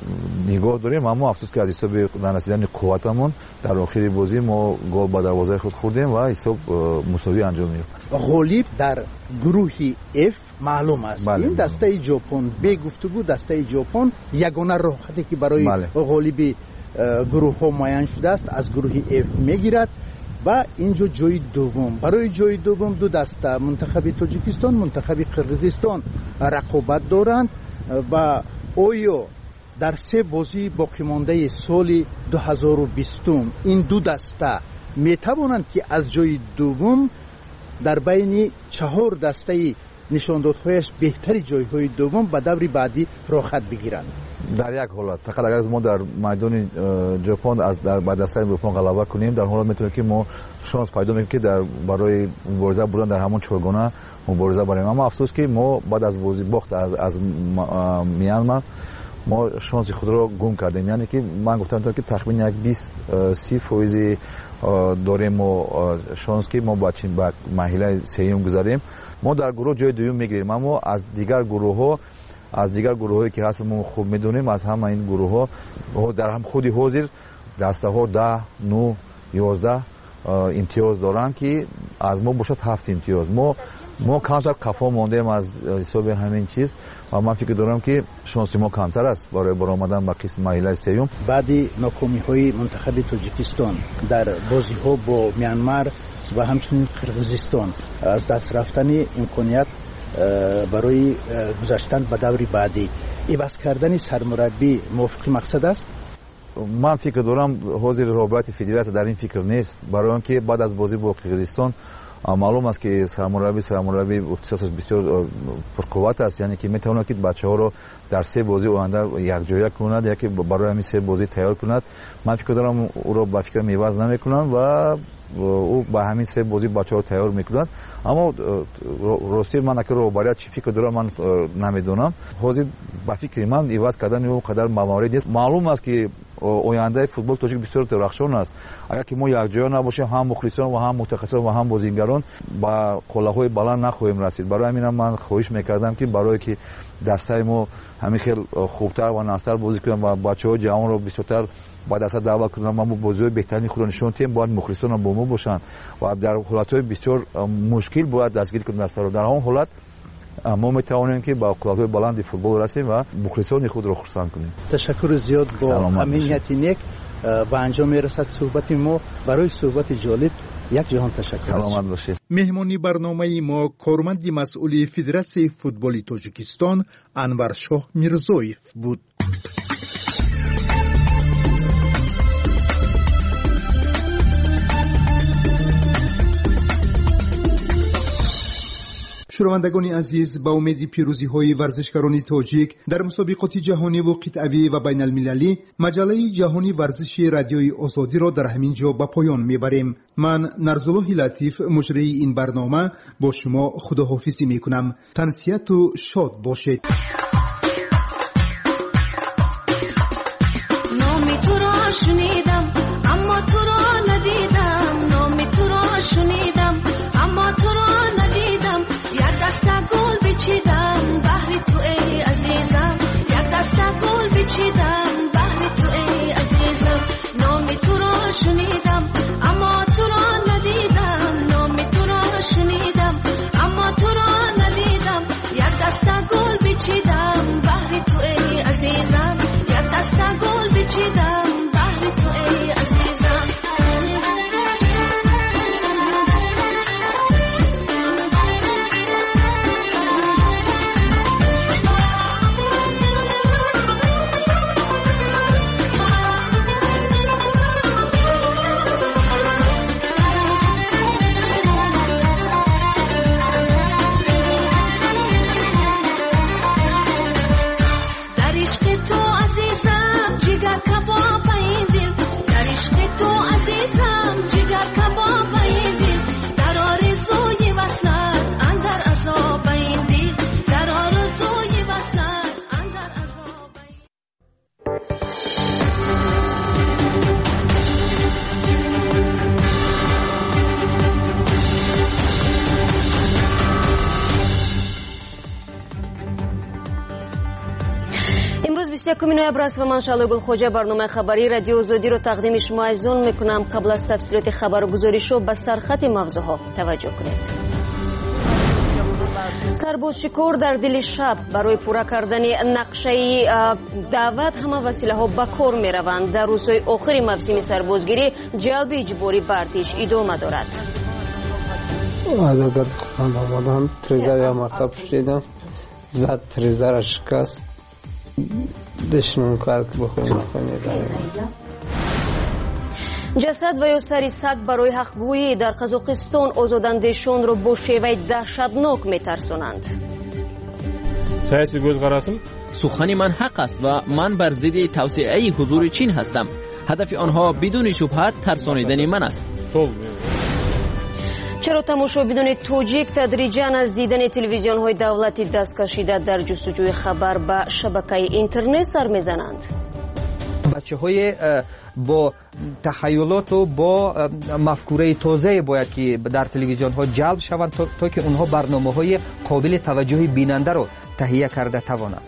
Speaker 7: نگاه داریم، اما افسوس که از حساب نرسیدن قوتمون در آخر بازی ما گل به دروازه خود خوردیم و حساب مساوی انجام گرفت.
Speaker 6: غالب در گروه F معلوم است.
Speaker 7: بله.
Speaker 6: این دسته ژاپن به گفتگو دسته ژاپن یگانه راحتی که برای
Speaker 7: بله.
Speaker 6: غالب گروه ها معین شده است از گروه F میگیرد و اینجا جای دوم. برای جای دوم دو دسته منتخب تاجیکستان منتخب قرقیزستان رقابت دارند و اویو در سه بازی باقی مانده سال دو هزار و بیست این دو دسته می توانند که از جای دوم در بین چهار دسته نشاندادهایش بهتری جایهای دوم به دور بعدی راحت بگیرند.
Speaker 7: در یک حالت فقط اگر ما در میدان ژاپن از در بعد دسته ژاپن غلبه کنیم در حالت میتونه که ما شانس پیدا کنیم که در برای مبارزه بودن در همون چهارگانه مبارزه بریم، اما افسوس که ما بعد از بازی باخت از از میانمار ما شانس خود را گم کردیم. یعنی که من گفتم تا که تقریبا یک بیست سی فیصد داریم و شانس که ما با چین با مرحله سوم گذاریم. ما در گروه جای دوم میگیریم، اما از دیگر گروه ها از دیگر گروهایی که اصلا ما خوب میدونیم از همه این گروه ها در هم خودی حاضر دسته ها ده نه یازده امتیاز دارن که از ما باشد هفت امتیاز. ما ما کمتر قفا ماندیم از حساب همین چیز و من فکر دارم که شانس ما کمتر است برای برآمدن به قسم مرحله سوم.
Speaker 6: بعد ناکامی های منتخب تاجیکستان در بازی ها با میانمار و همچنین قرقیزستان از دست رفتن امکانیت برای گذشتن به دور بعدی عوض کردن سرمربی موافق مقصد است؟
Speaker 7: من فکر دارم حاضر رابطه فدراسیون در این فکر نیست، برای اینکه بعد از بازی با قرقیزستان معلوم است که سرمربی سرمربی اختصاص بسیار پرقوت است، یعنی که میتواند که بچه‌ها رو در سه بازی آینده یکجایی کند یا که برای همین سه بازی تیار کند. من فکر دارم او رو با فکر میواز نمیکنند و او با همین سه بازی بچه‌ها تیار میکنند، اما راستی من اگر رو برای چی فکر دارم من نمیدونم. حاضر با فکر من ایواز کردن او قدر موارد نیست. معلوم است که آینده فوتبال تاجیک بسیار درخشان است. اگر که ما یکجا نباشیم هم مخلصان و هم متخصصان و هم بازیگران با قله‌های بلند نخواهیم رسید. برای همین من خواهش میکردم که برای که دسته ما همین خیلی خوبتر و ناصر بازی کنیم و بچه‌ها جوان رو بیشتر با دسته دعوت کنیم، ما بازی بهترین خود نشون تیم باید مخلصان با ما باشن و در حالت‌های بسیار مشکل باید دستگیر کنیم دسته رو. در اون حالت ما میتوانیم که با قدرت‌های بلند فوتبال رسیم و مخلصان خود را خرسند کنیم.
Speaker 6: تشکر زیاد با امنیت نیک و انجام میرسد صحبت ما. برای صحبت جالب یک جهان تشکر.
Speaker 7: سلامت باشید.
Speaker 17: مهمانی برنامه ما کارمند مسئول فدراسیون فوتبال تاجیکستان انور شاه میرزویف بود. شنوندگان عزیز، با امید پیروزی های ورزشکاران تاجیک در مسابقات جهانی و قطعی و بین المللی مجله جهانی ورزش رادیوی آزادی را در همین جا به پایان میبریم. من نرزالله لطیف مجری این برنامه با شما خداحافظی میکنم. تنسیت و شاد باشید.
Speaker 25: نامی تو را شنیدم اما تو را ندیدم، نامی تو را شنیدم اما تو را ندیدم. یک دسته گل بچیدم بهر تو ای عزیزم، یک دسته گل بچیدم بهر تو ای عزیزم. نامی تو را شنیدم اما تو را ندیدم، نامی تو را شنیدم اما تو را ندیدم. یک دسته گل بچیدم تو عزیزم جگر کباب این دل در عشق تو عزیزم جگر کباب این دل در آرزوی وصلت اندر عذاب این دل در آرزوی وصلت اندر عذاب
Speaker 1: امروز بیست و یکم نوامبر است و من شعله گلخوجه برنامه خبری رادیو آزادی رو تقدیم شما عزیزان میکنم. قبل از تفصیلات خبر و گزارش رو به سرخط موضوعها توجه کنید. سربازشکار در دل شب برای پورا کردن نقشه دعوت همه وسیله ها به کار می روند. در روزهای آخر موسم سربازگیری جلب اجباری به ارتش ادامه دارد.
Speaker 9: اگر خواند آمدن تریزر یا مرتب شدیدم زد تریزر را شکست دشمن کرد که بخوری نخوری داریم.
Speaker 1: جسد و یا سری سگ برای حقگویی در قزاقستان آزاداندهشان را با شیوه دهشتناک میترسانند.
Speaker 14: سیاسی گزارشم
Speaker 8: سخن من حق است و من بر ضد توسعه حضور چین هستم. هدف آنها بدون شبهه ترسانیدن من است.
Speaker 1: چرا تماشابینان توجیک تدریجاً از دیدن تلویزیون های دولتی دست کشیده در جستجوی خبر به شبکه اینترنت سر میزنند؟
Speaker 20: بچه های با تخیلات و با مفکوره تازه باید که در تلویزیون ها جلب شوند تا, تا که اونها برنامه های قابل توجه بیننده رو تهیه کرده توانند.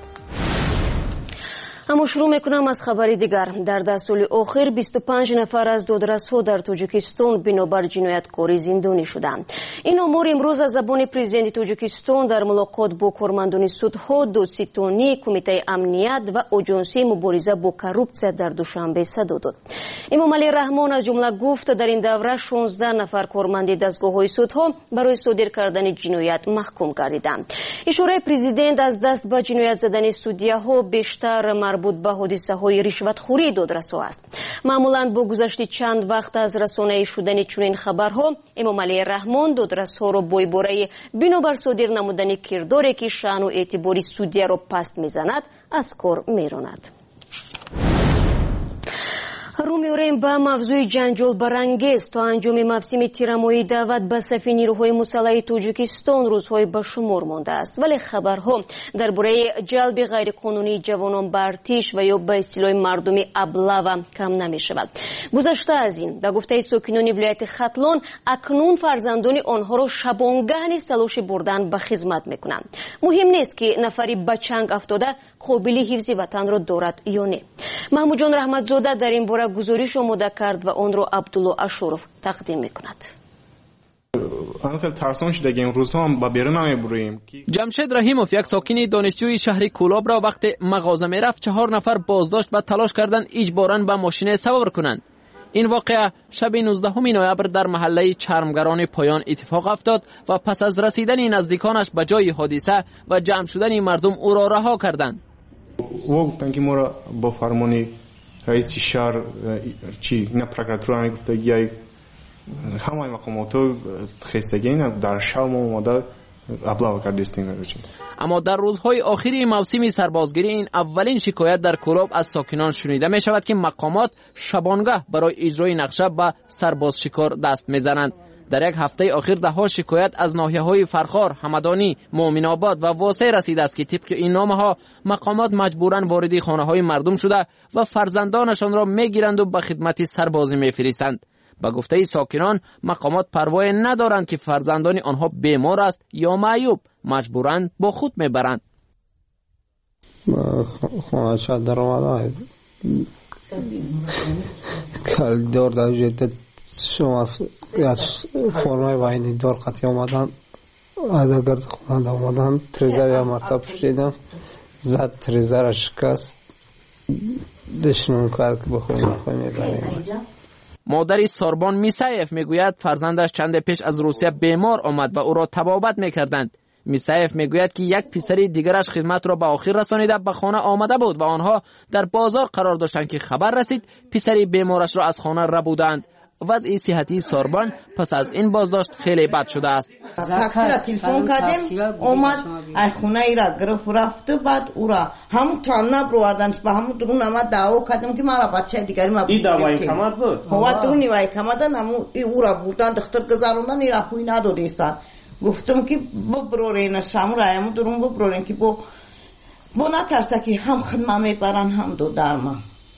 Speaker 1: اما شروع میکنم از خبری دیگر. در ده سال اخیر بیست و پنج نفر از دادرس‌ها در تاجیکستان بنابر جنایتکاری زندانی شدند. این امور امروز از زبان پرزیدنت تاجیکستان در ملاقات با کارمندان سودها، دادستانی، کمیته امنیت و آژانسی مبارزه با کروپسیا در دوشنبه صدا داد. امام علی رحمان از جمله گفت در این دوره شانزده نفر کارمند دستگاه‌های سودها برای صادر کردن جنایت محکوم گردیدند. اشاره پرزیدنت از دست به جنایت زدن سودیه‌ها بیشتر مربوط به حادثه های رشوتخوری دادرس‌ها است. معمولاً با گذشت چند وقت از رسانه‌ای شدن چنین خبرها، امام علی رحمان دادرس‌ها را با عباره بنابر صادر نمودن کرداری که شأن و اعتباری سودیه را پست می‌زند از کار می‌راند. رو می‌آوریم به موضوع جنجال برانگیز. تا انجام موسم تیرمایی دعوت به صف نیروهای مسلح تاجیکستان روزهای به شمار مانده است، ولی خبرها درباره جلب غیرقانونی جوانان به ارتش و یا به اصطلاح مردمی ابله کم نمی‌شود. گذشته از این به گفته ساکنان ولایت ختلان اکنون فرزندان آنها را شبانگاه تلاش بردن به خدمت می‌کنند. مهم نیست که نفری به چنگ افتاده قابل حفظ وطن را دارد یا نه. محمود جان رحمتزاده در این باره گزارش آماده کرد و آن را عبدالله اشرف تقدیم میکند.
Speaker 13: آن خیلی ترسان شده که این روزها هم با بیرون نمیبریم.
Speaker 8: جمشید رحیموف یک ساکن دانشجوی شهر کولاب را وقت مغازه میرفت چهار نفر بازداشت و تلاش کردند اجباراً به ماشین سوار کنند. این واقعه شب نوزدهم نوامبر در محله چرمگران پایان اتفاق افتاد و پس از رسیدن نزدیکانش به جای حادثه و جمع شدن مردم او را رها کردند.
Speaker 13: او گفتن که ما را با فرمان رئیس شهر چی نه پروکراتور هم گفته که همه مقاماتو خستگی در شب ما اومده ابلاغ کردیم.
Speaker 8: اما در روزهای آخری موسم سربازگیری این اولین شکایت در کولاب از ساکنان شنیده می شود که مقامات شبانگاه برای اجرای نقشه به سرباز شکار دست می زنند. در یک هفته اخیر ده ها شکایت از ناحیه‌های فرخار، همدانی، مومن آباد و واسع رسیده است که طبق این نامه‌ها مقامات مجبوراً وارد خانه‌های مردم شده و فرزندانشان را می‌گیرند و به خدمت سربازی می‌فرستند. با گفته ساکنان مقامات پروا ندارند که فرزندان آنها بیمار است یا معیوب، مجبوراً با خود می‌برند.
Speaker 9: خانه شد در آمده کل دور در جدت شما از فرمای واینی دور قطعی آمدن از اگر خونند آمدن تریزر یا مرتب شدیدم زد تریزر شکست دشمن کرد که بخوری نخوری میبریم.
Speaker 8: مادری ساربان میسایف میگوید فرزندش چند پیش از روسیه بیمار آمد و او را طبابت میکردند. میسایف میگوید که یک پسر دیگرش خدمت را به آخر رسانیده به خانه آمده بود و آنها در بازار قرار داشتند که خبر رسید پسری بیمارش را از خانه ربودند. وضع صحتی ساربان پس از این بازداشت خیلی بد شده است.
Speaker 4: تاکسی را تلفن کردیم اومد ای خونه ای را گرفت رفته بعد او را همون تانه بروادنش به همون درون آمد دعوا کردم که مرا بچه دیگری ما
Speaker 23: این دعوای کمد بود؟
Speaker 4: هوا درون نیوای کمدن همون او را بودن دختر گذاروندن ای را خوی نداده ایستان گفتم که ببرورین شامو را همون درون ببرورین که بو بو نترسه که هم خدمه میبرن هم دو درما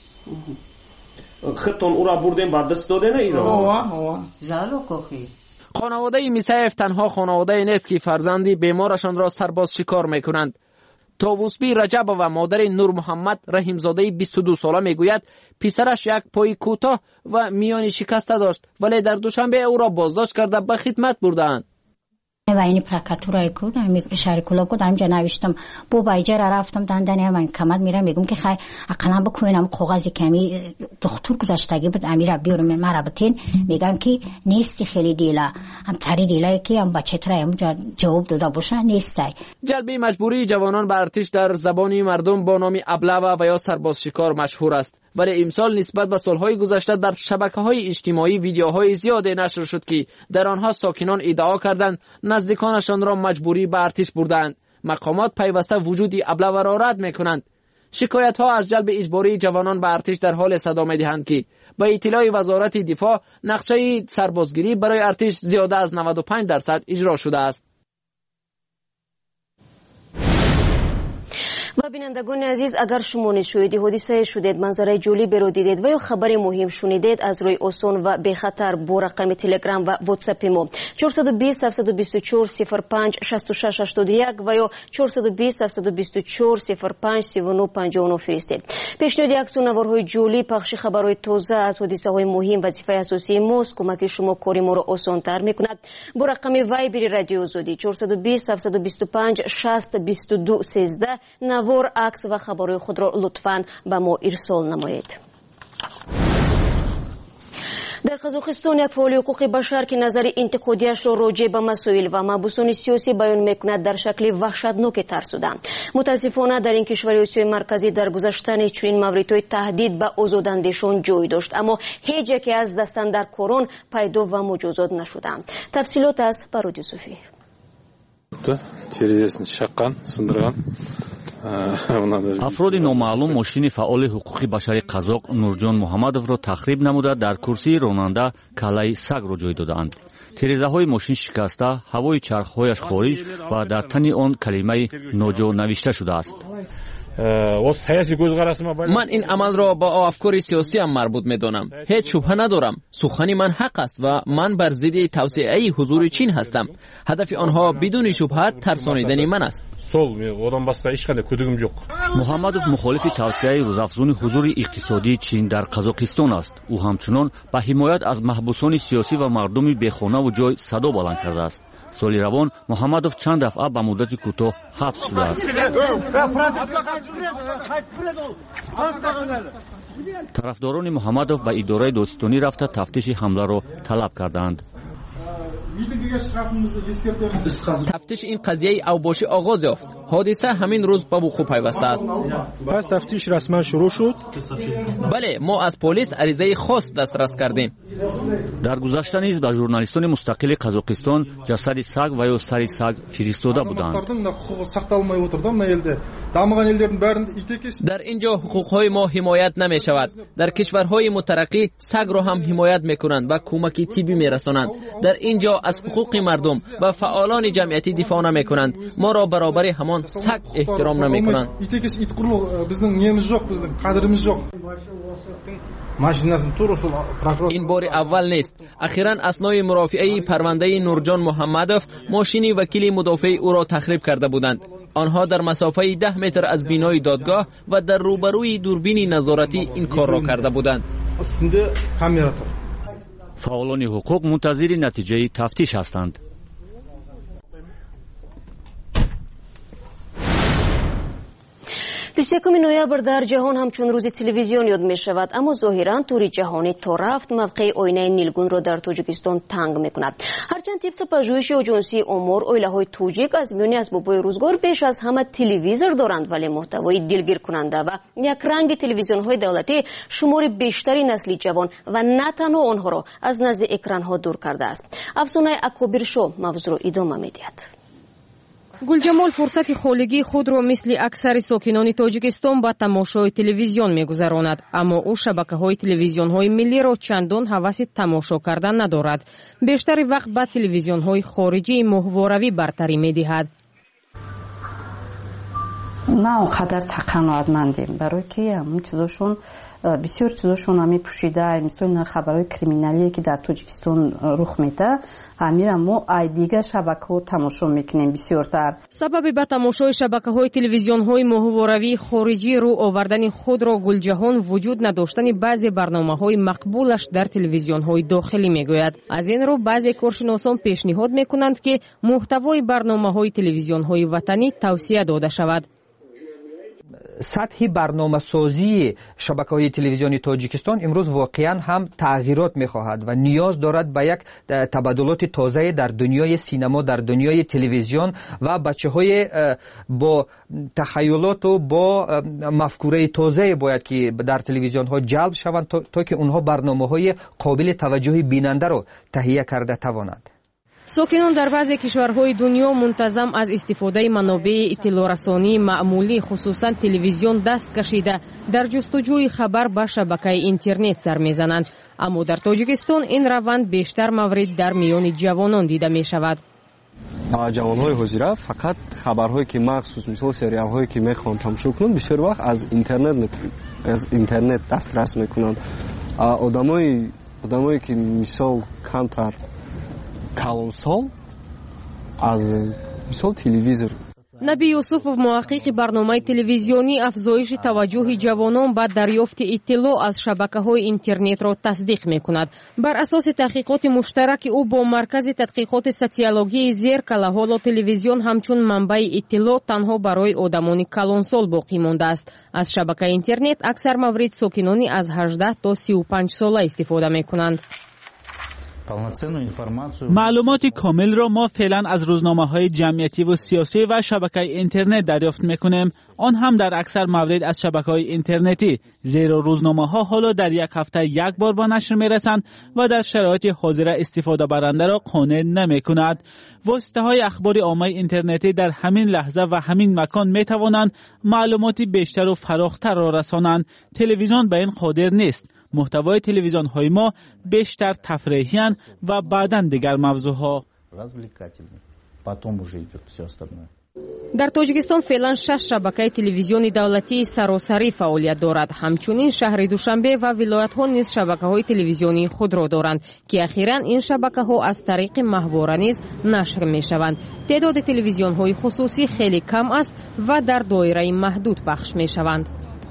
Speaker 23: خودتون او را بردین بعد دست داده نه ایران؟
Speaker 4: هوا هوا
Speaker 15: زالو کوخی
Speaker 8: خانواده میسیف تنها خانواده نیست که فرزندی بیمارشان را سرباز شکار میکنند. طاووسبی رجب و مادر نور محمد رحیمزاده بیست و دو ساله میگوید پسرش یک پای کوتاه و میانی شکسته داشت ولی در دوشنبه او را بازداشت کرده به خدمت بردند.
Speaker 16: و این پراکاتورای کود می شارکولا کود همجا نوشتم بو بایجر رفتم دندانه من کمد میرم میگم که خی اقلا بکنم کاغذی کمی دکتر گذاشتگی بود امیرا بیارم مرا بتین میگن که نیستی خیلی دیلا هم تری دیلایی که هم بچه ترا هم جواب داده باشه نیستی.
Speaker 8: جلب مجبوری جوانان به ارتش در زبان مردم با نام ابله و یا سرباز شکار مشهور است. ولی امسال نسبت به سالهای گذشته در شبکه‌های اجتماعی ویدیوهای زیادی نشر شد که در آنها ساکنان ادعا کردند نزدیکانشان را مجبوری به ارتش بردند. مقامات پیوسته وجود ابله را رد می‌کنند. شکایت‌ها از جلب اجباری جوانان به ارتش در حال صدا می‌دهند که با اطلاع وزارت دفاع نقشه سربازگیری برای ارتش زیاده از نود و پنج درصد اجرا شده است.
Speaker 1: و بینندگان عزیز اگر شما نیز شاهد حادثه شدید منظره جالب را دیدید و یا خبر مهم شنیدید از روی آسان و بی خطر با رقم تلگرام و واتساپ ما چهارصد و بیست هفتصد و بیست و چهار صفر پنج شصت و شش هشتاد و یک و یا چهارصد و بیست هفتصد و بیست و چهار صفر پنج سی و نه پنجاه و نه فرستید. پیشنهاد عکس و نوارهای جالب پخش خبرهای تازه از حادثه های مهم وظیفه اساسی ماست. کمک شما کار ما را آسان تر میکند. با رقم وایبر رادیو آزادی چهارصد و بیست هفتصد و بیست و پنج شصت بیست و دو سیزده نوار عکس و خبرهای خود را لطفاً به ما ارسال نمایید. در قزاقستان یک فعال حقوق بشر که نظر انتقادیش را راجع به مسائل و محبوسان سیاسی بیان میکند در شکل وحشتناک ترسیدند. متاسفانه در این کشور آسیای مرکزی در گذشتن چنین موردهای تهدید به آزاداندیشان جای داشت اما هیچ یک از دستاندرکاران پیدا و مجازات نشدند. تفصیلات از برادی صوفی.
Speaker 10: افراد نامعلوم ماشین فعال حقوق بشری قزاق نورجان محمدов را تخریب نموده در کرسی راننده کلای سگ را جای دادند. تیره‌های ماشین شکسته، هوای چرخ‌هایش خارج و در تن آن کلمه ناجا نوشته شده است.
Speaker 8: من این عمل را با افکار سیاسی هم مربوط می‌دانم. هیچ شبهه ندارم. سخنی من حق است و من بر ضد توسعه حضور چین هستم. هدف آنها بدون شبهه ترسانیدن من است.
Speaker 10: محمدов مخالف توسعه روزافزون حضور اقتصادی چین در قزاقستان است. او همچنان به حمایت از محبوسان سیاسی و مردم بیخانه و جای صدا بلند کرده است. سالی روان محمدов چند دفعه به مدت کوتاه حبس شده است. طرفداران محمدов به اداره دادستانی رفته تفتیش حمله را طلب کردند.
Speaker 8: تفتیش این قضیه اوباشی آغاز یافت. حادثه همین روز به وقوع پیوسته است.
Speaker 19: پس تفتیش رسما شروع شد؟
Speaker 8: بله، ما از پلیس عریضه خاص دسترس کردیم.
Speaker 10: در گذشته نیز به ژورنالیستان مستقل قزاقستان جسد سگ و یا سر سگ فرستاده بودند.
Speaker 8: در اینجا حقوق‌های ما حمایت نمی شود. در کشورهای مترقی سگ را هم حمایت میکنند و کمک طبی میرسانند. در اینجا از حقوق مردم و فعالان جمعیتی دفاع نمی کنند. ما را برابر همان سگ احترام نمی کنند. این بار اول نیست. اخیراً اثنای مرافعه پرونده نورجان محمدov ماشین وکیل مدافع او را تخریب کرده بودند. آنها در مسافه ده متر از بینای دادگاه و در روبروی دوربین نظارتی این کار را کرده بودند.
Speaker 10: فعالان حقوق منتظر نتیجه تفتیش هستند.
Speaker 1: بیست و یکم نوامبر در جهان همچون روز تلویزیون یاد می شود، اما ظاهرا طور جهانی تا رفت موقع آینه نیلگون را در تاجیکستان تنگ می کند. هرچند طبق پژوهش آژانسی امور اویله های توجیک از میان اسباب‌های روزگار بیش از همه تلویزیون دارند، ولی محتوای دلگیر کننده و یک رنگ تلویزیون های دولتی شمار بیشتری نسل جوان و نه تنها آنها را از نزد اکران ها دور کرده است. افسانه اکابر شو موضوع را ادامه می‌دهد.
Speaker 5: گلجمال فرصت خولگی خود را مثل اکثر ساکنان تاجیکستان با تماشای تلویزیون می‌گذراند، اما او شبکه‌های تلویزیون‌های ملی را چندان هوس تماشا کردن ندارد. بیشتر وقت با تلویزیون‌های خارجی ماهواره‌ای برتری می‌دهد.
Speaker 11: نه اونقدر تقنعاتمندیم، برای که همون چیزاشون بسیار چیزاشون همی پوشیده، مثل خبرهای کریمینالی که در تاجیکستان رخ میده، همین ما ای دیگه شبکه‌ها تماشا میکنیم بسیارتر.
Speaker 5: سبب به تماشای شبکه‌های تلویزیون‌های ماهواره‌ای خارجی رو آوردن خود را گلجهان وجود نداشتن بعضی برنامه‌های مقبولش در تلویزیون‌های داخلی میگوید. از این رو بعضی کارشناسان پیشنهاد میکنند که محتوای برنامه‌های تلویزیون‌های وطنی توسعه داده شود.
Speaker 20: سطح برنامه سازی شبکه‌های تلویزیونی تاجیکستان امروز واقعا هم تغییرات می‌خواهد و نیاز دارد به یک تبادلات تازه در دنیای سینما، در دنیای تلویزیون و بچه‌های با تخیلات و با مفکوره تازه باید که در تلویزیون‌ها جلب شوند تا که اونها برنامه‌های قابل توجه بیننده را تهیه کرده توانند.
Speaker 5: ساکنان در بعضی کشورهای دنیا منتظم از استفاده منابع اطلاع رسانی معمولی خصوصا تلویزیون دست کشیده در جستجوی خبر به شبکه اینترنت سر میزنند، اما در تاجیکستان این روند بیشتر مورد در میان جوانان دیده می شود.
Speaker 12: جوانهای حاضره فقط خبرهایی که مخصوص مثل سریال هایی که میخوان تماشا کنند بسیار وقت از اینترنت از اینترنت دسترس میکنند. آدمای آدمایی که مثال کمتر کلانسال از مثال تلویزیون.
Speaker 5: نبی یوسف محقق برنامه تلویزیونی افزایش توجه جوانان به دریافت اطلاع از شبکه‌های اینترنت را تصدیق می‌کند. بر اساس تحقیقات مشترک او با مرکز تحقیقات سوسیولوژی زیرکلا حالا تلویزیون همچون منبع اطلاع تنها برای آدمان کلانسال باقی مانده است. از شبکه اینترنت اکثر مورد ساکنانی از هجده تا سی و پنج ساله استفاده می‌کنند.
Speaker 22: معلومات کامل را ما فعلا از روزنامه‌های جمعیتی و سیاسی و شبکه اینترنت دریافت می‌کنیم، آن هم در اکثر موارد از شبکه‌های اینترنتی، زیرا روزنامه‌ها حالا در یک هفته یک بار به نشر می‌رسند و در شرایط حاضر استفاده برنده را قانع نمی‌کند. واسطه‌های اخبار عامه اینترنتی در همین لحظه و همین مکان می‌توانند معلوماتی بیشتر و فراختر را رسانند. تلویزیون به این قادر نیست. محتوای تلویزیون های ما بیشتر تفریحی و بعداً دیگر موضوعها.
Speaker 5: در تاجیکستان فعلا شش شبکه تلویزیونی دولتی سراسری فعالیت دارد. همچنین شهر دوشنبه و ولایت ها نیز شبکه های تلویزیونی خود را دارند که اخیراً این شبکه ها از طریق ماهواره نیز نشر می شوند. تعداد تلویزیون های خصوصی خیلی کم است و در دایره محدود پخش می شوند.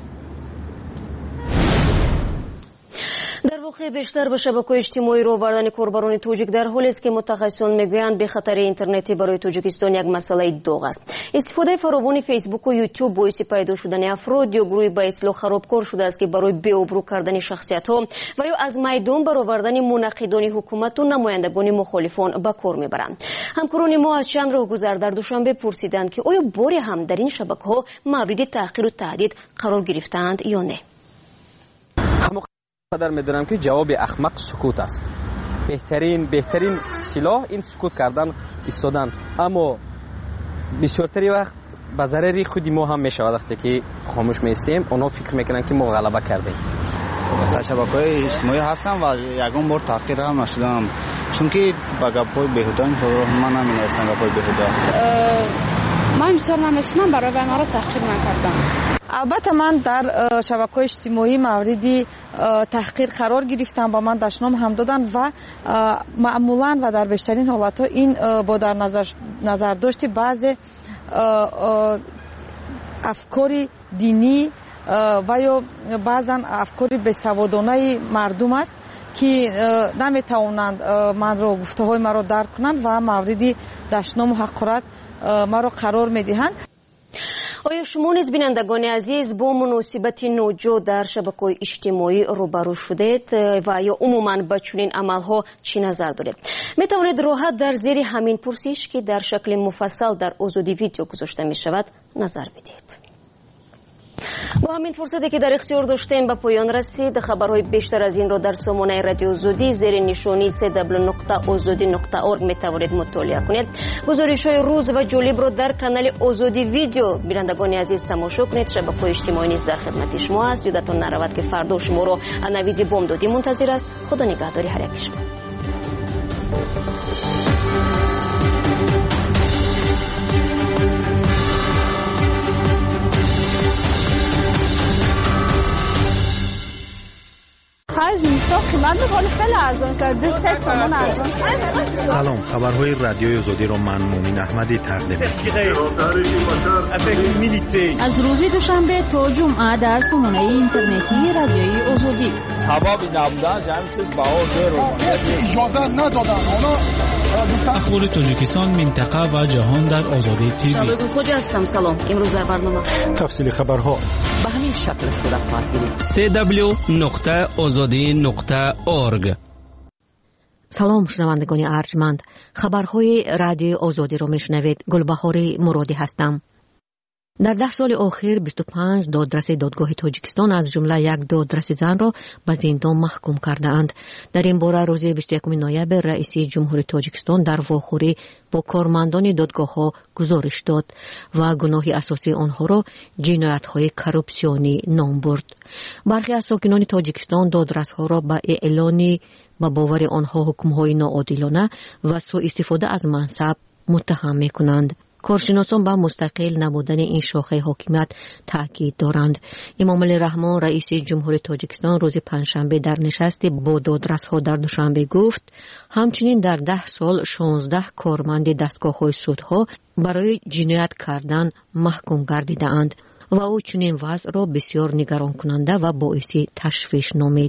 Speaker 1: در واقع بیشتر به شبکه‌های اجتماعی رو آوردن کاربران توجیک در حالی است که متخصصان میگویند به خطر اینترنتی برای تاجیکستان یک مسئله داغ است. استفاده فراوان فیسبوک و یوتیوب باعث پیدا شدن افراد یا گروهی به اصطلاح خرابکار شده است که برای بی‌آبرو کردن شخصیت‌ها و یا از میدان برآوردن مناقضان حکومت و نمایندگان مخالفان به کار میبرند. همکاران ما از چند راه گذر در دوشنبه پرسیدند که آیا باری هم در این شبکه‌ها مورد تحقیر و تهدید قرار گرفتند یا نه.
Speaker 24: قدر میدونم که جواب احمق سکوت است. بهترین بهترین سلاح این سکوت کردن ایستادن، اما بسیارتری وقت به ضرر خودی ما هم میشود. وقتی که خاموش میستیم اونا فکر میکنن که ما غلبه کردیم.
Speaker 26: در شبکه‌های اجتماعی هستم و یگان بار تحقیر هم نشدم، چون که با گپ‌های بیهوده من نمی‌نویسم. گپ‌های بیهوده
Speaker 27: من مثال نمی‌شنم، برای من را تحقیر نکردم. البته من در شبکه‌های اجتماعی موردی تحقیر قرار گرفتم، با من دشنام هم دادن و معمولاً و در بیشترین حالت‌ها این با در نظر نظر داشت بعضی افکار دینی و یا بعضا افکار بی‌سوادانه مردم است که نمیتوانند من را گفته‌های مرا درک کنند و موردی دشنام و حقارت مرا قرار میدهند.
Speaker 1: آیا شما نیز بینندگان عزیز با مناسبت نوجو در شبکه‌های اجتماعی روبرو شدید و یا عموماً با چنین عملها چی نظر دارید؟ می توانید راحت در زیر همین پرسش که در شکل مفصل در آزادی ویدیو گذاشته می شود نظر بدید. با همین فرصتی که در اختیار داشتیم به پایان رسید. خبرهای بیشتر از این را در سامانه رادیو آزادی زیر نشانی دبلیو نقطه آزادی نقطه اورگ می توانید مطالعه کنید. گزارش‌های روز و جالب را در کانال آزادی ویدیو بینندگان عزیز تماشا کنید. شبکه‌های اجتماعی نیز در خدمت شما است. یادتان نرود که فردا شما را نوید بامدادی منتظر است. خدا نگهداری هر یک شما.
Speaker 2: سلام، خبرهای رادیوی آزادی را من مومن احمدی تقدیم می‌کنم.
Speaker 3: از روز دوشنبه تا جمعه در سامانه اینترنتی رادیوی آزادی.
Speaker 6: سبب نبودن جمع شد باور اجازه ندادن.
Speaker 22: اخبار تاجیکستان، منطقه و جهان در آزادی تیوی.
Speaker 1: شبکه خوج هستم. سلام. امروز در برنامه
Speaker 2: تفصیل خبرها
Speaker 6: به همین شکل صورت خواهد گرفت.
Speaker 23: دبلیو نقطه آزادی نقطه اورگ.
Speaker 7: سلام شنوندگان ارجمند، خبرهای رادیو آزادی را میشنوید. گلبهار مرادی هستم. در ده سال آخر بیست و پنج دادرس دادگاه تاجیکستان از جمله یک دادرس زن را به زندان محکوم کرده اند. در این باره روز بیست و یکم نوامبر رئیس جمهوری تاجیکستان در واخوری با کارمندان دادگاه ها گزارش داد و گناه اساسی آنها را جنایت های کروپسیونی نام برد. برخی از ساکنان تاجیکستان دادرس ها را به اعلان با باور آنها حکم های ناعادلانه و سوء استفاده از منصب متهم می کنند. کارشناسان با مستقل نبودن این شاخه حاکمیت تاکید دارند. امام علی رحمان رئیس جمهوری تاجیکستان روز پنجشنبه در نشست با دادرس‌ها در دوشنبه گفت همچنین در ده سال شانزده کارمند دستگاه‌های سودها برای جنایت کردن محکوم گردیده‌اند و او چنین وضع را بسیار نگران کننده و باعث تشویش نامید.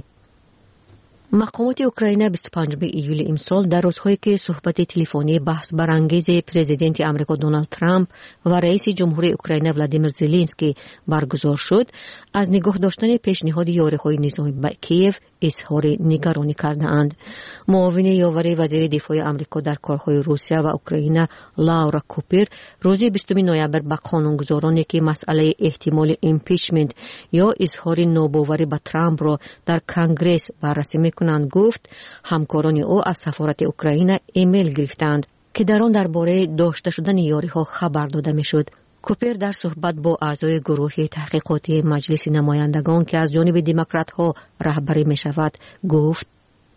Speaker 7: مقامات اوکراین بیست و پنجم ایول امسال در روزهایی که صحبت تلفنی بحث برانگیز پرزیدنت آمریکا دونالد ترامپ و رئیس جمهوری اوکراین ولادیمیر زلنسکی برگزار شد، از نگاه داشتن پیشنهاد یاری‌های نظامی به کیف اظهار نگرانی کرده‌اند. معاون یاوری وزیر دفاع آمریکا در کارهای روسیه و اوکراین لاورا کوپر روز بیستم نوامبر به قانونگذارانی که مسئله احتمال ایمپیچمنت یا اظهار ناباوری به ترامپ را در کنگره بررسی می‌کنند گفت همکاران او از سفارت اوکراین ایمیل گرفتند که در آن درباره داشته شدن یاری‌ها خبر داده می‌شد. کوپر در صحبت با اعضای گروه تحقیقاتی مجلس نمایندگان که از جانب دموکرات‌ها رهبری می‌شود گفت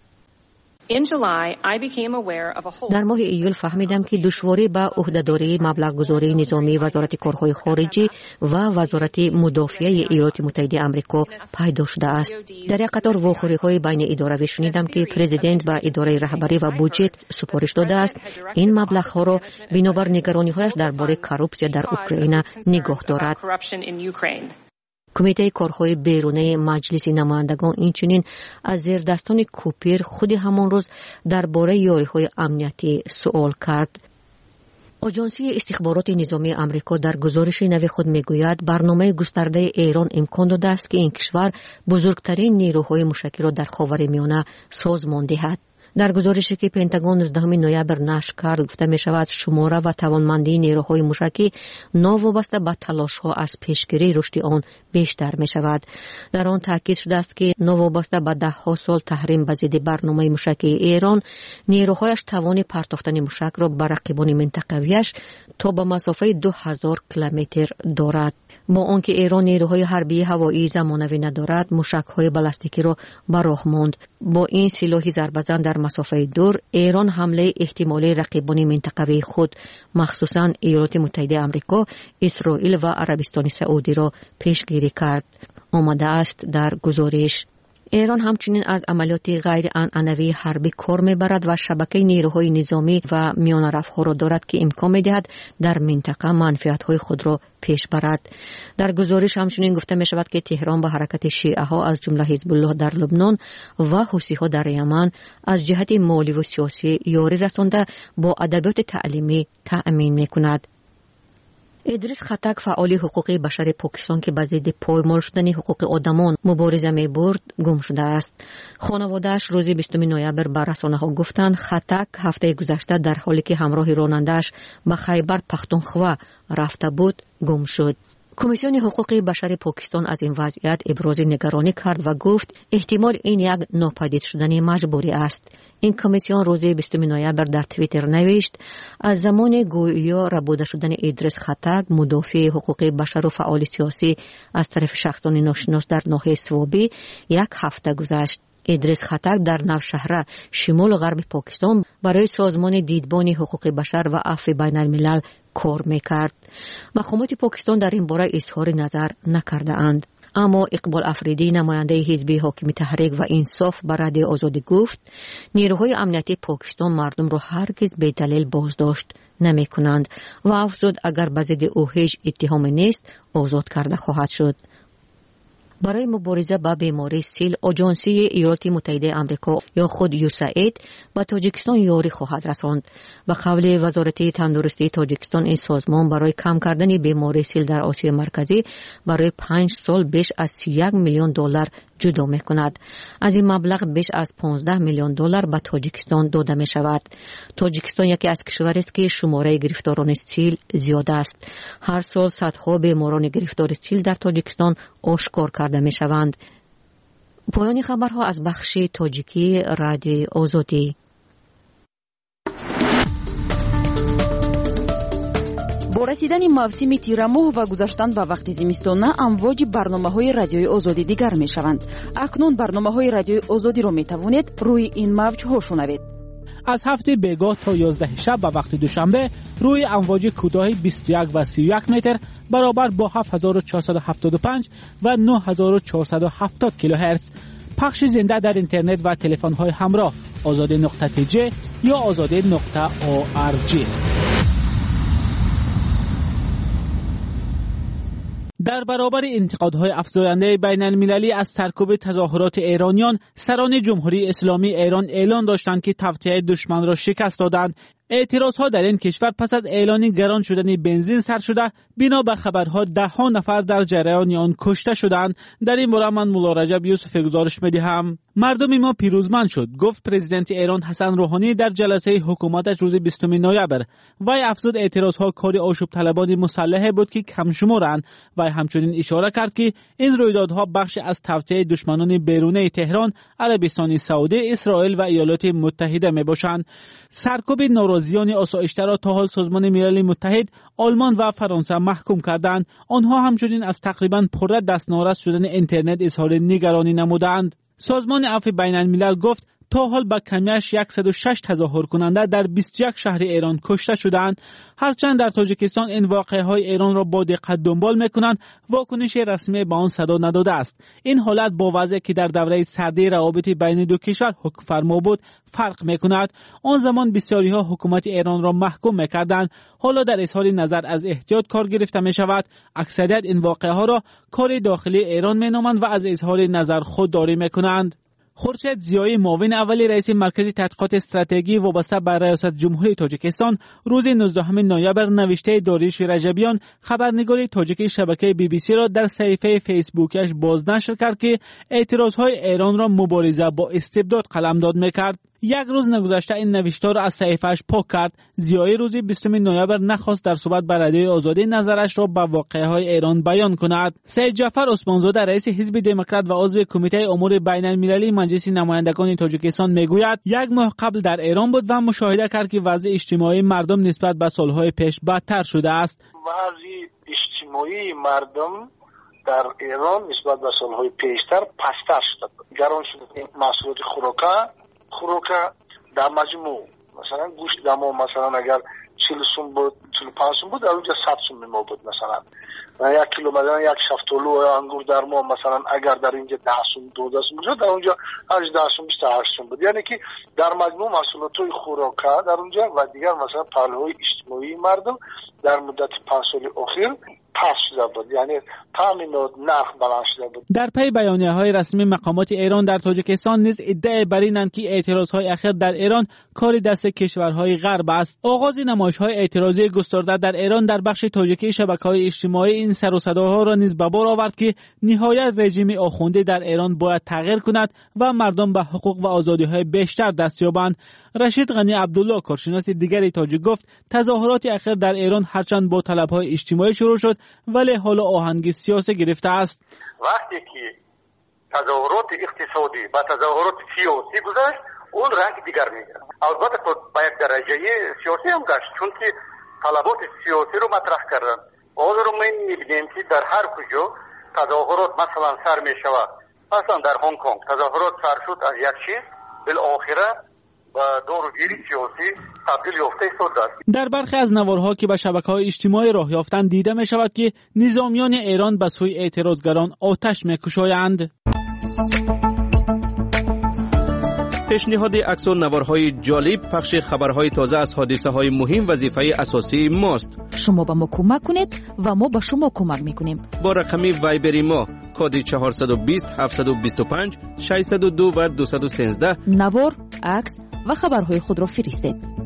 Speaker 7: در ماه ایول فهمیدم که دشواری به عهدهداری مبلغ‌گذاری نظامی وزارت کارهای خارجی و وزارت مدافعه ایالات متحده آمریکا پیدا شده است. در یک قطار واخوری‌های بین اداره‌ای شنیدم که پرزیدنت به اداره رهبری و بودجه سفارش داده است این مبلغ‌ها را بنابر نگرانی‌هایش درباره کروپسیا در اوکراین نگاه دارد. کمیته کارهای بیرونی مجلس نمایندگان اینچنین از زیر دستان کوپر خود همان روز درباره یاری‌های امنیتی سوال کرد. آژانسی استخبارات نظامی آمریکا در گزارش نو خود میگوید برنامه گسترده ایران امکان داده است که این کشور بزرگترین نیروهای موشکی را در خاورمیانه سازمان دهد. در گزارشی که پنتاگون نوزدهم نوامبر نشر کرد گفته می شود شماره و توانمندی نیروهای موشکی ناوابسته به تلاش‌ها از پیشگیری رشد آن بیشتر می شود. در آن تاکید شده است که ناوابسته به ده ها سال تحریم به ضد برنامه موشکی ایران، نیروهایش توان پرتافتن موشک را به رقیبان منطقویش تا به مسافه دو هزار کیلومتر دارد. با آنکه ایران نیروهای حربی هوایی زمانوی ندارد، موشک‌های بالستیکی را به راه ماند. با این سلاح ضربه‌زن در مسافه دور، ایران حمله احتمالی رقیبان منطقوی خود مخصوصاً ایالات متحده آمریکا، اسرائیل و عربستان سعودی را پیشگیری کرد. آمده است در گزارش. ایران همچنین از عملیات غیر عنعنوی حربی کار می‌برد و شبکه نیروهای نظامی و میانرف‌ها را دارد که امکان می‌دهد در منطقه منفعت‌های خود را پیش برد. در گزارش همچنین گفته می‌شود که تهران به حرکت شیعه‌ها از جمله حزب الله در لبنان و حوثی‌ها در یمن از جهت مالی و سیاسی یاری رسانده با ادبیات تعلیمی تأمین می‌کند. ادریس خطک فعال حقوق بشر پاکستان که به ضد پایمال شدن حقوق آدمان مبارزه می‌برد گم شده است. خانواده‌اش روز بیستم نوامبر به رسانه‌ها گفتند خطک هفته گذشته در حالی که همراه راننده‌اش به خیبر پختونخوا رفته بود گم شد. کمیسیون حقوق بشر پاکستان از این وضعیت ابراز نگرانی کرد و گفت احتمال این یک ناپدید شدن مجبوری است. این کمیسیون روز بیستم نوامبر در توییتر نوشت از زمان گویا ربوده شدن ادریس خطک مدافع حقوق بشر و فعال سیاسی از طرف شخصان ناشناس در ناحیه سوابی یک هفته گذشت. ادریس خطک در نوشهر شمال غرب پاکستان برای سازمان دیدبان حقوق بشر و عفو بین الملل کار میکرد. مقامات پاکستان در این باره اظهار نظر نکرده اند. اما اقبال افریدی نماینده حزب حاکم تحریک و انصاف به رادیو آزادی گفت نیروهای امنیتی پاکستان مردم را هرگز به دلیل بازداشت نمی کنند و افزود اگر به ضد او هیچ اتهامی نیست آزاد کرده خواهد شد. برای مبارزه با بیماری سیل آژانسی ایالات متحده آمریکا یا خود یوساید به تاجیکستان یاری خواهد رساند. به قول وزارت تندرستی تاجیکستان این سازمان برای کم کردن بیماری سیل در آسیا مرکزی برای پنج سال بیش از سی و یک میلیون دلار جدا می کند. از این مبلغ بیش از پانزده میلیون دلار به تاجیکستان داده می شود. تاجیکستان یکی از کشورهایی است که شماره گرفتاران سیل زیاد است. هر سال صدها بیماران گرفتار سیل در تاجیکستان آشکار کرده می شوند. پایان خبرها از بخش تاجیکی رادیو آزادی.
Speaker 9: با رسیدن موسم تیرماه و گذشتن به وقت زمستان امواج برنامه‌های رادیوی آزادی دیگر می‌شوند. اکنون برنامه‌های رادیوی آزادی را می‌توانید روی این موج‌ها شنوید.
Speaker 22: از هفته بیگاه تا یازده شب به وقت دوشنبه روی امواج کوتاه بیست و یک و سی و یک متر برابر با هفت هزار و چهارصد و هفتاد و پنج و نه هزار و چهارصد و هفتاد کیلوهرتز پخش زنده در اینترنت و تلفن‌های همراه آزادی نقطه تی جی یا آزادی نقطه او آر جی. در برابر انتقادهای افزاینده بین المللی از سرکوب تظاهرات ایرانیان، سران جمهوری اسلامی ایران اعلان داشتند که توطئه دشمن را شکست دادند. اعتراضها در این کشور پس از اعلان گران شدن بنزین سر شده، بنا به خبرها ده ها نفر در جریان آن کشته شدند. در این باره من مولا رجب یوسف گزارش می‌دهم. مردم ما پیروزمند شد، گفت پرزیدنت ایران حسن روحانی در جلسه حکومتش روز بیستم نوامبر. وی افزود اعتراضها کار آشوب طلبان مسلح بود که کم شمارند و همچنین اشاره کرد که این رویدادها بخش از توطئه دشمنان بیرونی تهران، عربستان سعودی، اسرائیل و ایالات متحده میباشند. سرکوب ناراضیان آسایشته را تا حال سازمان ملل متحد، آلمان و فرانسه محکوم کردند. آنها همچنین از تقریبا پر دست نارس شدن اینترنت اظهار نگرانی نمودند. سازمان عفو بین الملل گفت تا حال با کمیش صد و شش تظاهر کننده در بیست و یک شهر ایران کشته شدند. هرچند در تاجیکستان این واقعه‌های ایران را با دقت دنبال می‌کنند، واکنش رسمی به آن صدا نداده است. این حالت با وضعی که در دوره سردی روابط بین دو کشور حکم فرما بود فرق می‌کند. آن زمان بسیاری‌ها حکومت ایران را محکوم می‌کردند، حالا در اظهار نظر از احتیاط کار گرفته می‌شود. اکثریت این واقعه‌ها را کار داخلی ایران می‌نامند و از اظهار نظر خودداری می‌کنند. خورشید ضیایی معاون اول رئیس مرکز تحقیقات استراتژی وابسته به ریاست جمهوری تاجیکستان روز نوزدهم نوامبر نوشته داریوش رجبیان، خبرنگار تاجیک شبکه بی بی سی را در صفحه فیسبوکش بازنشر کرد که اعتراضهای ایران را مبارزه با استبداد قلمداد می‌کرد. یک روز نگذشته این نوشته را از صحیفه‌اش پاک کرد. ضیایی روز بیستم نوامبر نخواست در صحبت با رادیو آزادی نظرش را به واقعه‌های ایران بیان کند. سید جعفر عثمانزاده رئیس حزب دموکرات و عضو کمیته امور بین المللی مجلس نمایندگان تاجیکستان میگوید یک ماه قبل در ایران بود و مشاهده کرد که وضع اجتماعی مردم نسبت به سالهای پیش بدتر شده است.
Speaker 13: وضع اجتماعی مردم در ایران نسبت به سالهای پیشتر پستر شده. گران شده محصولات خوراکی خوراک در مجموع مثلا گوشت دما مثلا اگر چهل سوم بود چهل و پنج سوم بود در اونجا صد سوم ما بود مثلا و یک کیلو مثلا یک شفتالو یا انگور در ما مثلا اگر در اینجا ده سوم دو سوم بود در اونجا هجده سوم بیست و هشت سوم بود. یعنی که در مجموع محصولات خوراکی در اونجا و دیگر مثلا پهلوهای اجتماعی مردم در مدت پنج سال اخیر پس شده بود، یعنی تامینات نرخ بلند شده بود.
Speaker 22: در پی بیانیه‌های رسمی مقامات ایران در تاجیکستان نیز ادعای بر اینند که اعتراض‌های اخیر در ایران کار دست کشورهای غرب است. آغاز نمایش‌های اعتراضی گسترده در ایران در بخش تاریکی شبکه‌های اجتماعی این سر و صداها را نیز به بار آورد که نهایت رژیم آخوندی در ایران باید تغییر کند و مردم به حقوق و آزادی‌های بیشتر دست یابند. رشید غنی عبدالله کارشناس دیگری تاجیک گفت تظاهرات اخیر در ایران هرچند با طلب‌های اجتماعی شروع شد ولی حالا آهنگ سیاسی گرفته است.
Speaker 4: وقتی که تظاهرات اقتصادی با تظاهرات سیاسی گذشت اون رنگ دیگر میگیرد. البته با یک درجه سیاسی هم گشت چون که طلبات سیاسی رو مطرح کردن. باز رو ما میبینیم که در هر کجا تظاهرات مثلا سر میشود. مثلا در هنگ کنگ تظاهرات سر شد از یک چیز بالاخره و دورگیری سیاسی تبدیل یافته شد است.
Speaker 22: در برخی از نوارها که به شبکه‌های اجتماعی راه یافتند دیده می شود که نظامیان ایران به سوی اعتراضگران آتش می‌کشایند.
Speaker 23: پیشنهاد عکس و نوارهای جالب پخش خبرهای تازه از حادثه‌های مهم وظیفه اساسی ماست.
Speaker 9: شما به ما کمک کنید و ما به شما کمک میکنیم.
Speaker 23: با رقم وایبری ما کد چهارصد و بیست هفتصد و بیست و پنج ششصد و دو و دویست و سیزده
Speaker 9: نوار، عکس و خبرهای خود را فرستید.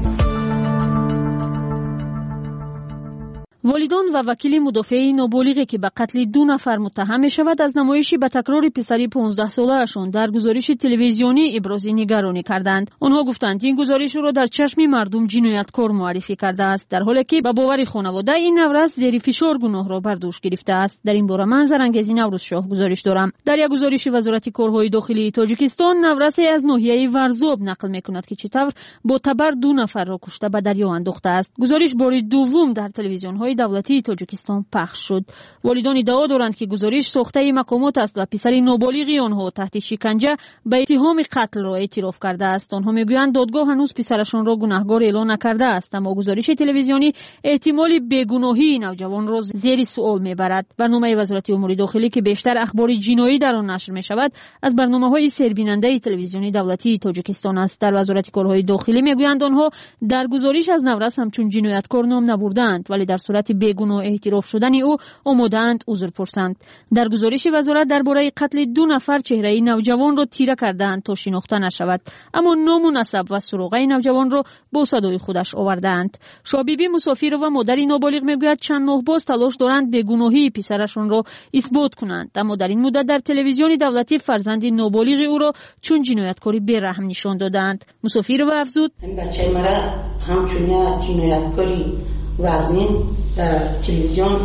Speaker 3: والدان و وکیل مدافع نابالغی که به قتل دو نفر متهم می شود از نمایش به تکرار پسری پانزده ساله‌شان در گزارش تلویزیونی ابراز نگرانی کردند. آنها گفتند این گزارش را در چشم مردم جنایتکار معرفی کرده است، در حالی که به باور خانواده این نورس زیر فشار گناه را بر دوش گرفته است. در این باره من زرنگزی نوروز شاه گزارش دارم. در یک گزارش وزارت کارهای داخلی تاجیکستان نورس از ناحیه ورزاب نقل می‌کند که چطور با تبر دو نفر را کشته به دریا انداخته است. گزارش بار دوم در تلویزیون‌های دولتی تاجیکستان پخش شد. والدان ادعا دارند که گزارش ساخته مقامات است و پسر نابالغ آنها تحت شکنجه به اتهام قتل را اعتراف کرده است. آنها میگویند دادگاه هنوز پسرشان را گناهکار اعلام نکرده است، اما گزارش تلویزیونی احتمال بیگناهی نوجوان را زیر سوال میبرد. برنامه وزارت امور داخلی که بیشتر اخبار جنایی در آن نشر میشود از برنامه‌های سربیننده تلویزیونی دولتی تاجیکستان است. در وزارت کارهای داخلی میگویند آنها در گزارش از نورس همچون جنایتکار نام نبردند، ولی در صورت بیگناه اعتراف شدن او آماده‌اند عذر پرسند. در گزارش وزارت درباره قتل دو نفر چهره نوجوان را تیره کردند تا شناخته نشود، اما نام و نسب و سروقه نوجوان را با صدای خودش آوردند. شابیبی مسافر و مادر نابالغ میگوید چند ماه باز تلاش دارند بیگناهی پسرشان را اثبات کنند، اما در این مدت در تلویزیون دولتی فرزند نابالغ او را چون جنایتکاری بی‌رحم نشان دادند. مسافر و افزود
Speaker 14: بچه مرا همچون جنایتکاری وزنین در تلویزیون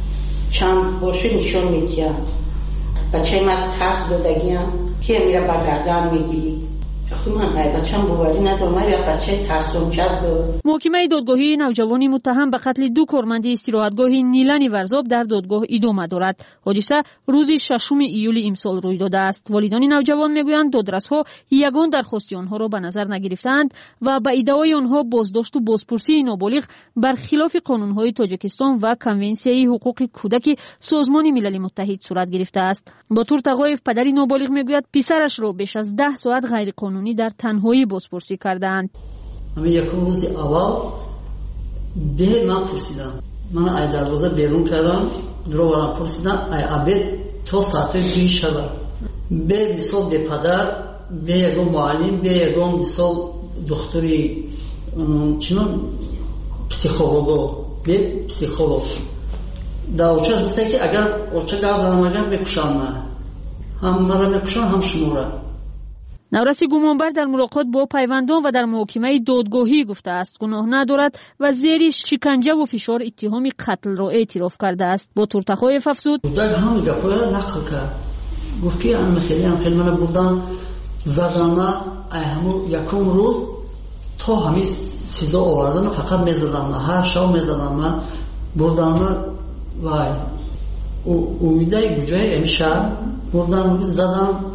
Speaker 14: چند بارش نشان میدید. بچه من ترس دادگیم که میره برگردن میگیری. خب من ای بچه هم باوری ندارم یا بچه ترسون کرد.
Speaker 3: محکمه دادگاهی نوجوانی متهم به قتل دو کارمند استراحتگاه نیلن ورزاب در دادگاه ادامه دارد. حادثه روز ششم ایول امسال روی داده است. والدان نوجوان میگویند دادرس‌ها یگان درخواستی آنها را به نظر نگرفتند و به ادعای آنها بازداشت و بازپرسی نابالغ برخلاف قانون‌های تاجیکستان و کنونسیون حقوق کودک سازمان ملل متحد صورت گرفته است. با طور تقایف پدر نابالغ میگوید پسرش را بیش از ده ساعت غیر قانونی در تنهایی بازپرسی کردند.
Speaker 15: من یکم روز اول به من پرسیدم، من ای دروازه بیرون کردم، دروارم پرسیدم ای عبید تا ساعت دوی شب به مثال به پدر به یکم معلم به یکم مثال دکتری چنان پسیخولوگ به پسیخولوگ در اوچه گفته که اگر اوچه گفت زنم اگر بکشم من هم مرا بکشم هم شما را.
Speaker 3: نورس گمانبر در ملاقات با پیوندان و در محکمه دادگاهی گفته است گناه ندارد و زیر شکنجه و فشار اتهام قتل را اعتراف کرده است. با تورتخایف افزود
Speaker 15: بودن همون گفت را نقل کرد، گفت که من خیلی هم خیلی من بردن زدم ای همون یکم روز تا همین سیزا آوردن فقط میزدم، هر شب میزدم من بردن و اویده گجای امشب بردن زدم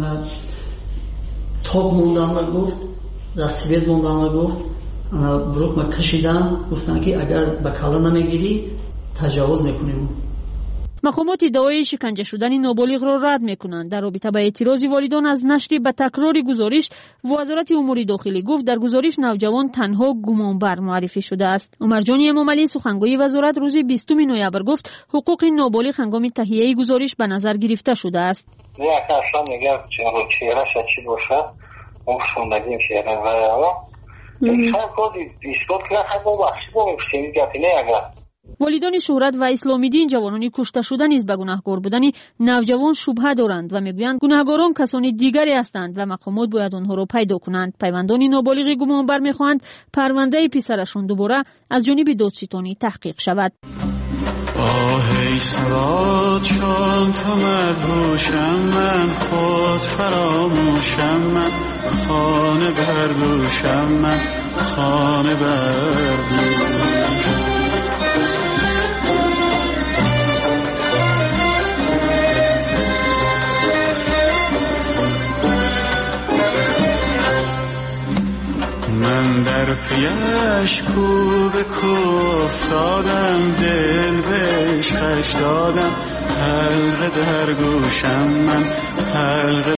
Speaker 15: تاب موندن و گفت دست بید موندن و گفت بروک ما کشیدم، گفتن که اگر به کلا نمیگیری تجاوز میکنیم.
Speaker 3: مقامات ادعای شکنجه شدن نابالغ را رد میکنند. در رابطه با اعتراض والدان از نشر به تکرار گزارش، وزارت امور داخلی گفت در گزارش نوجوان تنها گمانبر معرفی شده است. عمرجانی امامعلی سخنگوی وزارت روز بیستم نوامبر گفت حقوق نابالغ هنگام تهیه گزارش به نظر گرفته شده است.
Speaker 4: نه اصلا میگه چهره چی باشه اون شوندگی چهره و
Speaker 3: والدان شهرت و اسلامیدین جوانانی کشته شده نیز به گناهکار بودن نوجوان شبهه دارند و میگویند گناهکاران کسانی دیگری هستند و مقامات باید آنها را پیدا کنند. پیوندان نابالغ گمانبر میخواهند پرونده پسرشان دوباره از جانب دادستانی تحقیق شود.
Speaker 8: آه ای سواد چون تو مدهوشم من خود فراموشم من خانه بردوشم من خانه بردوشم. من در پیش کو به کو افتادم دل بهش خش دادم حلقه در گوشم من حلقه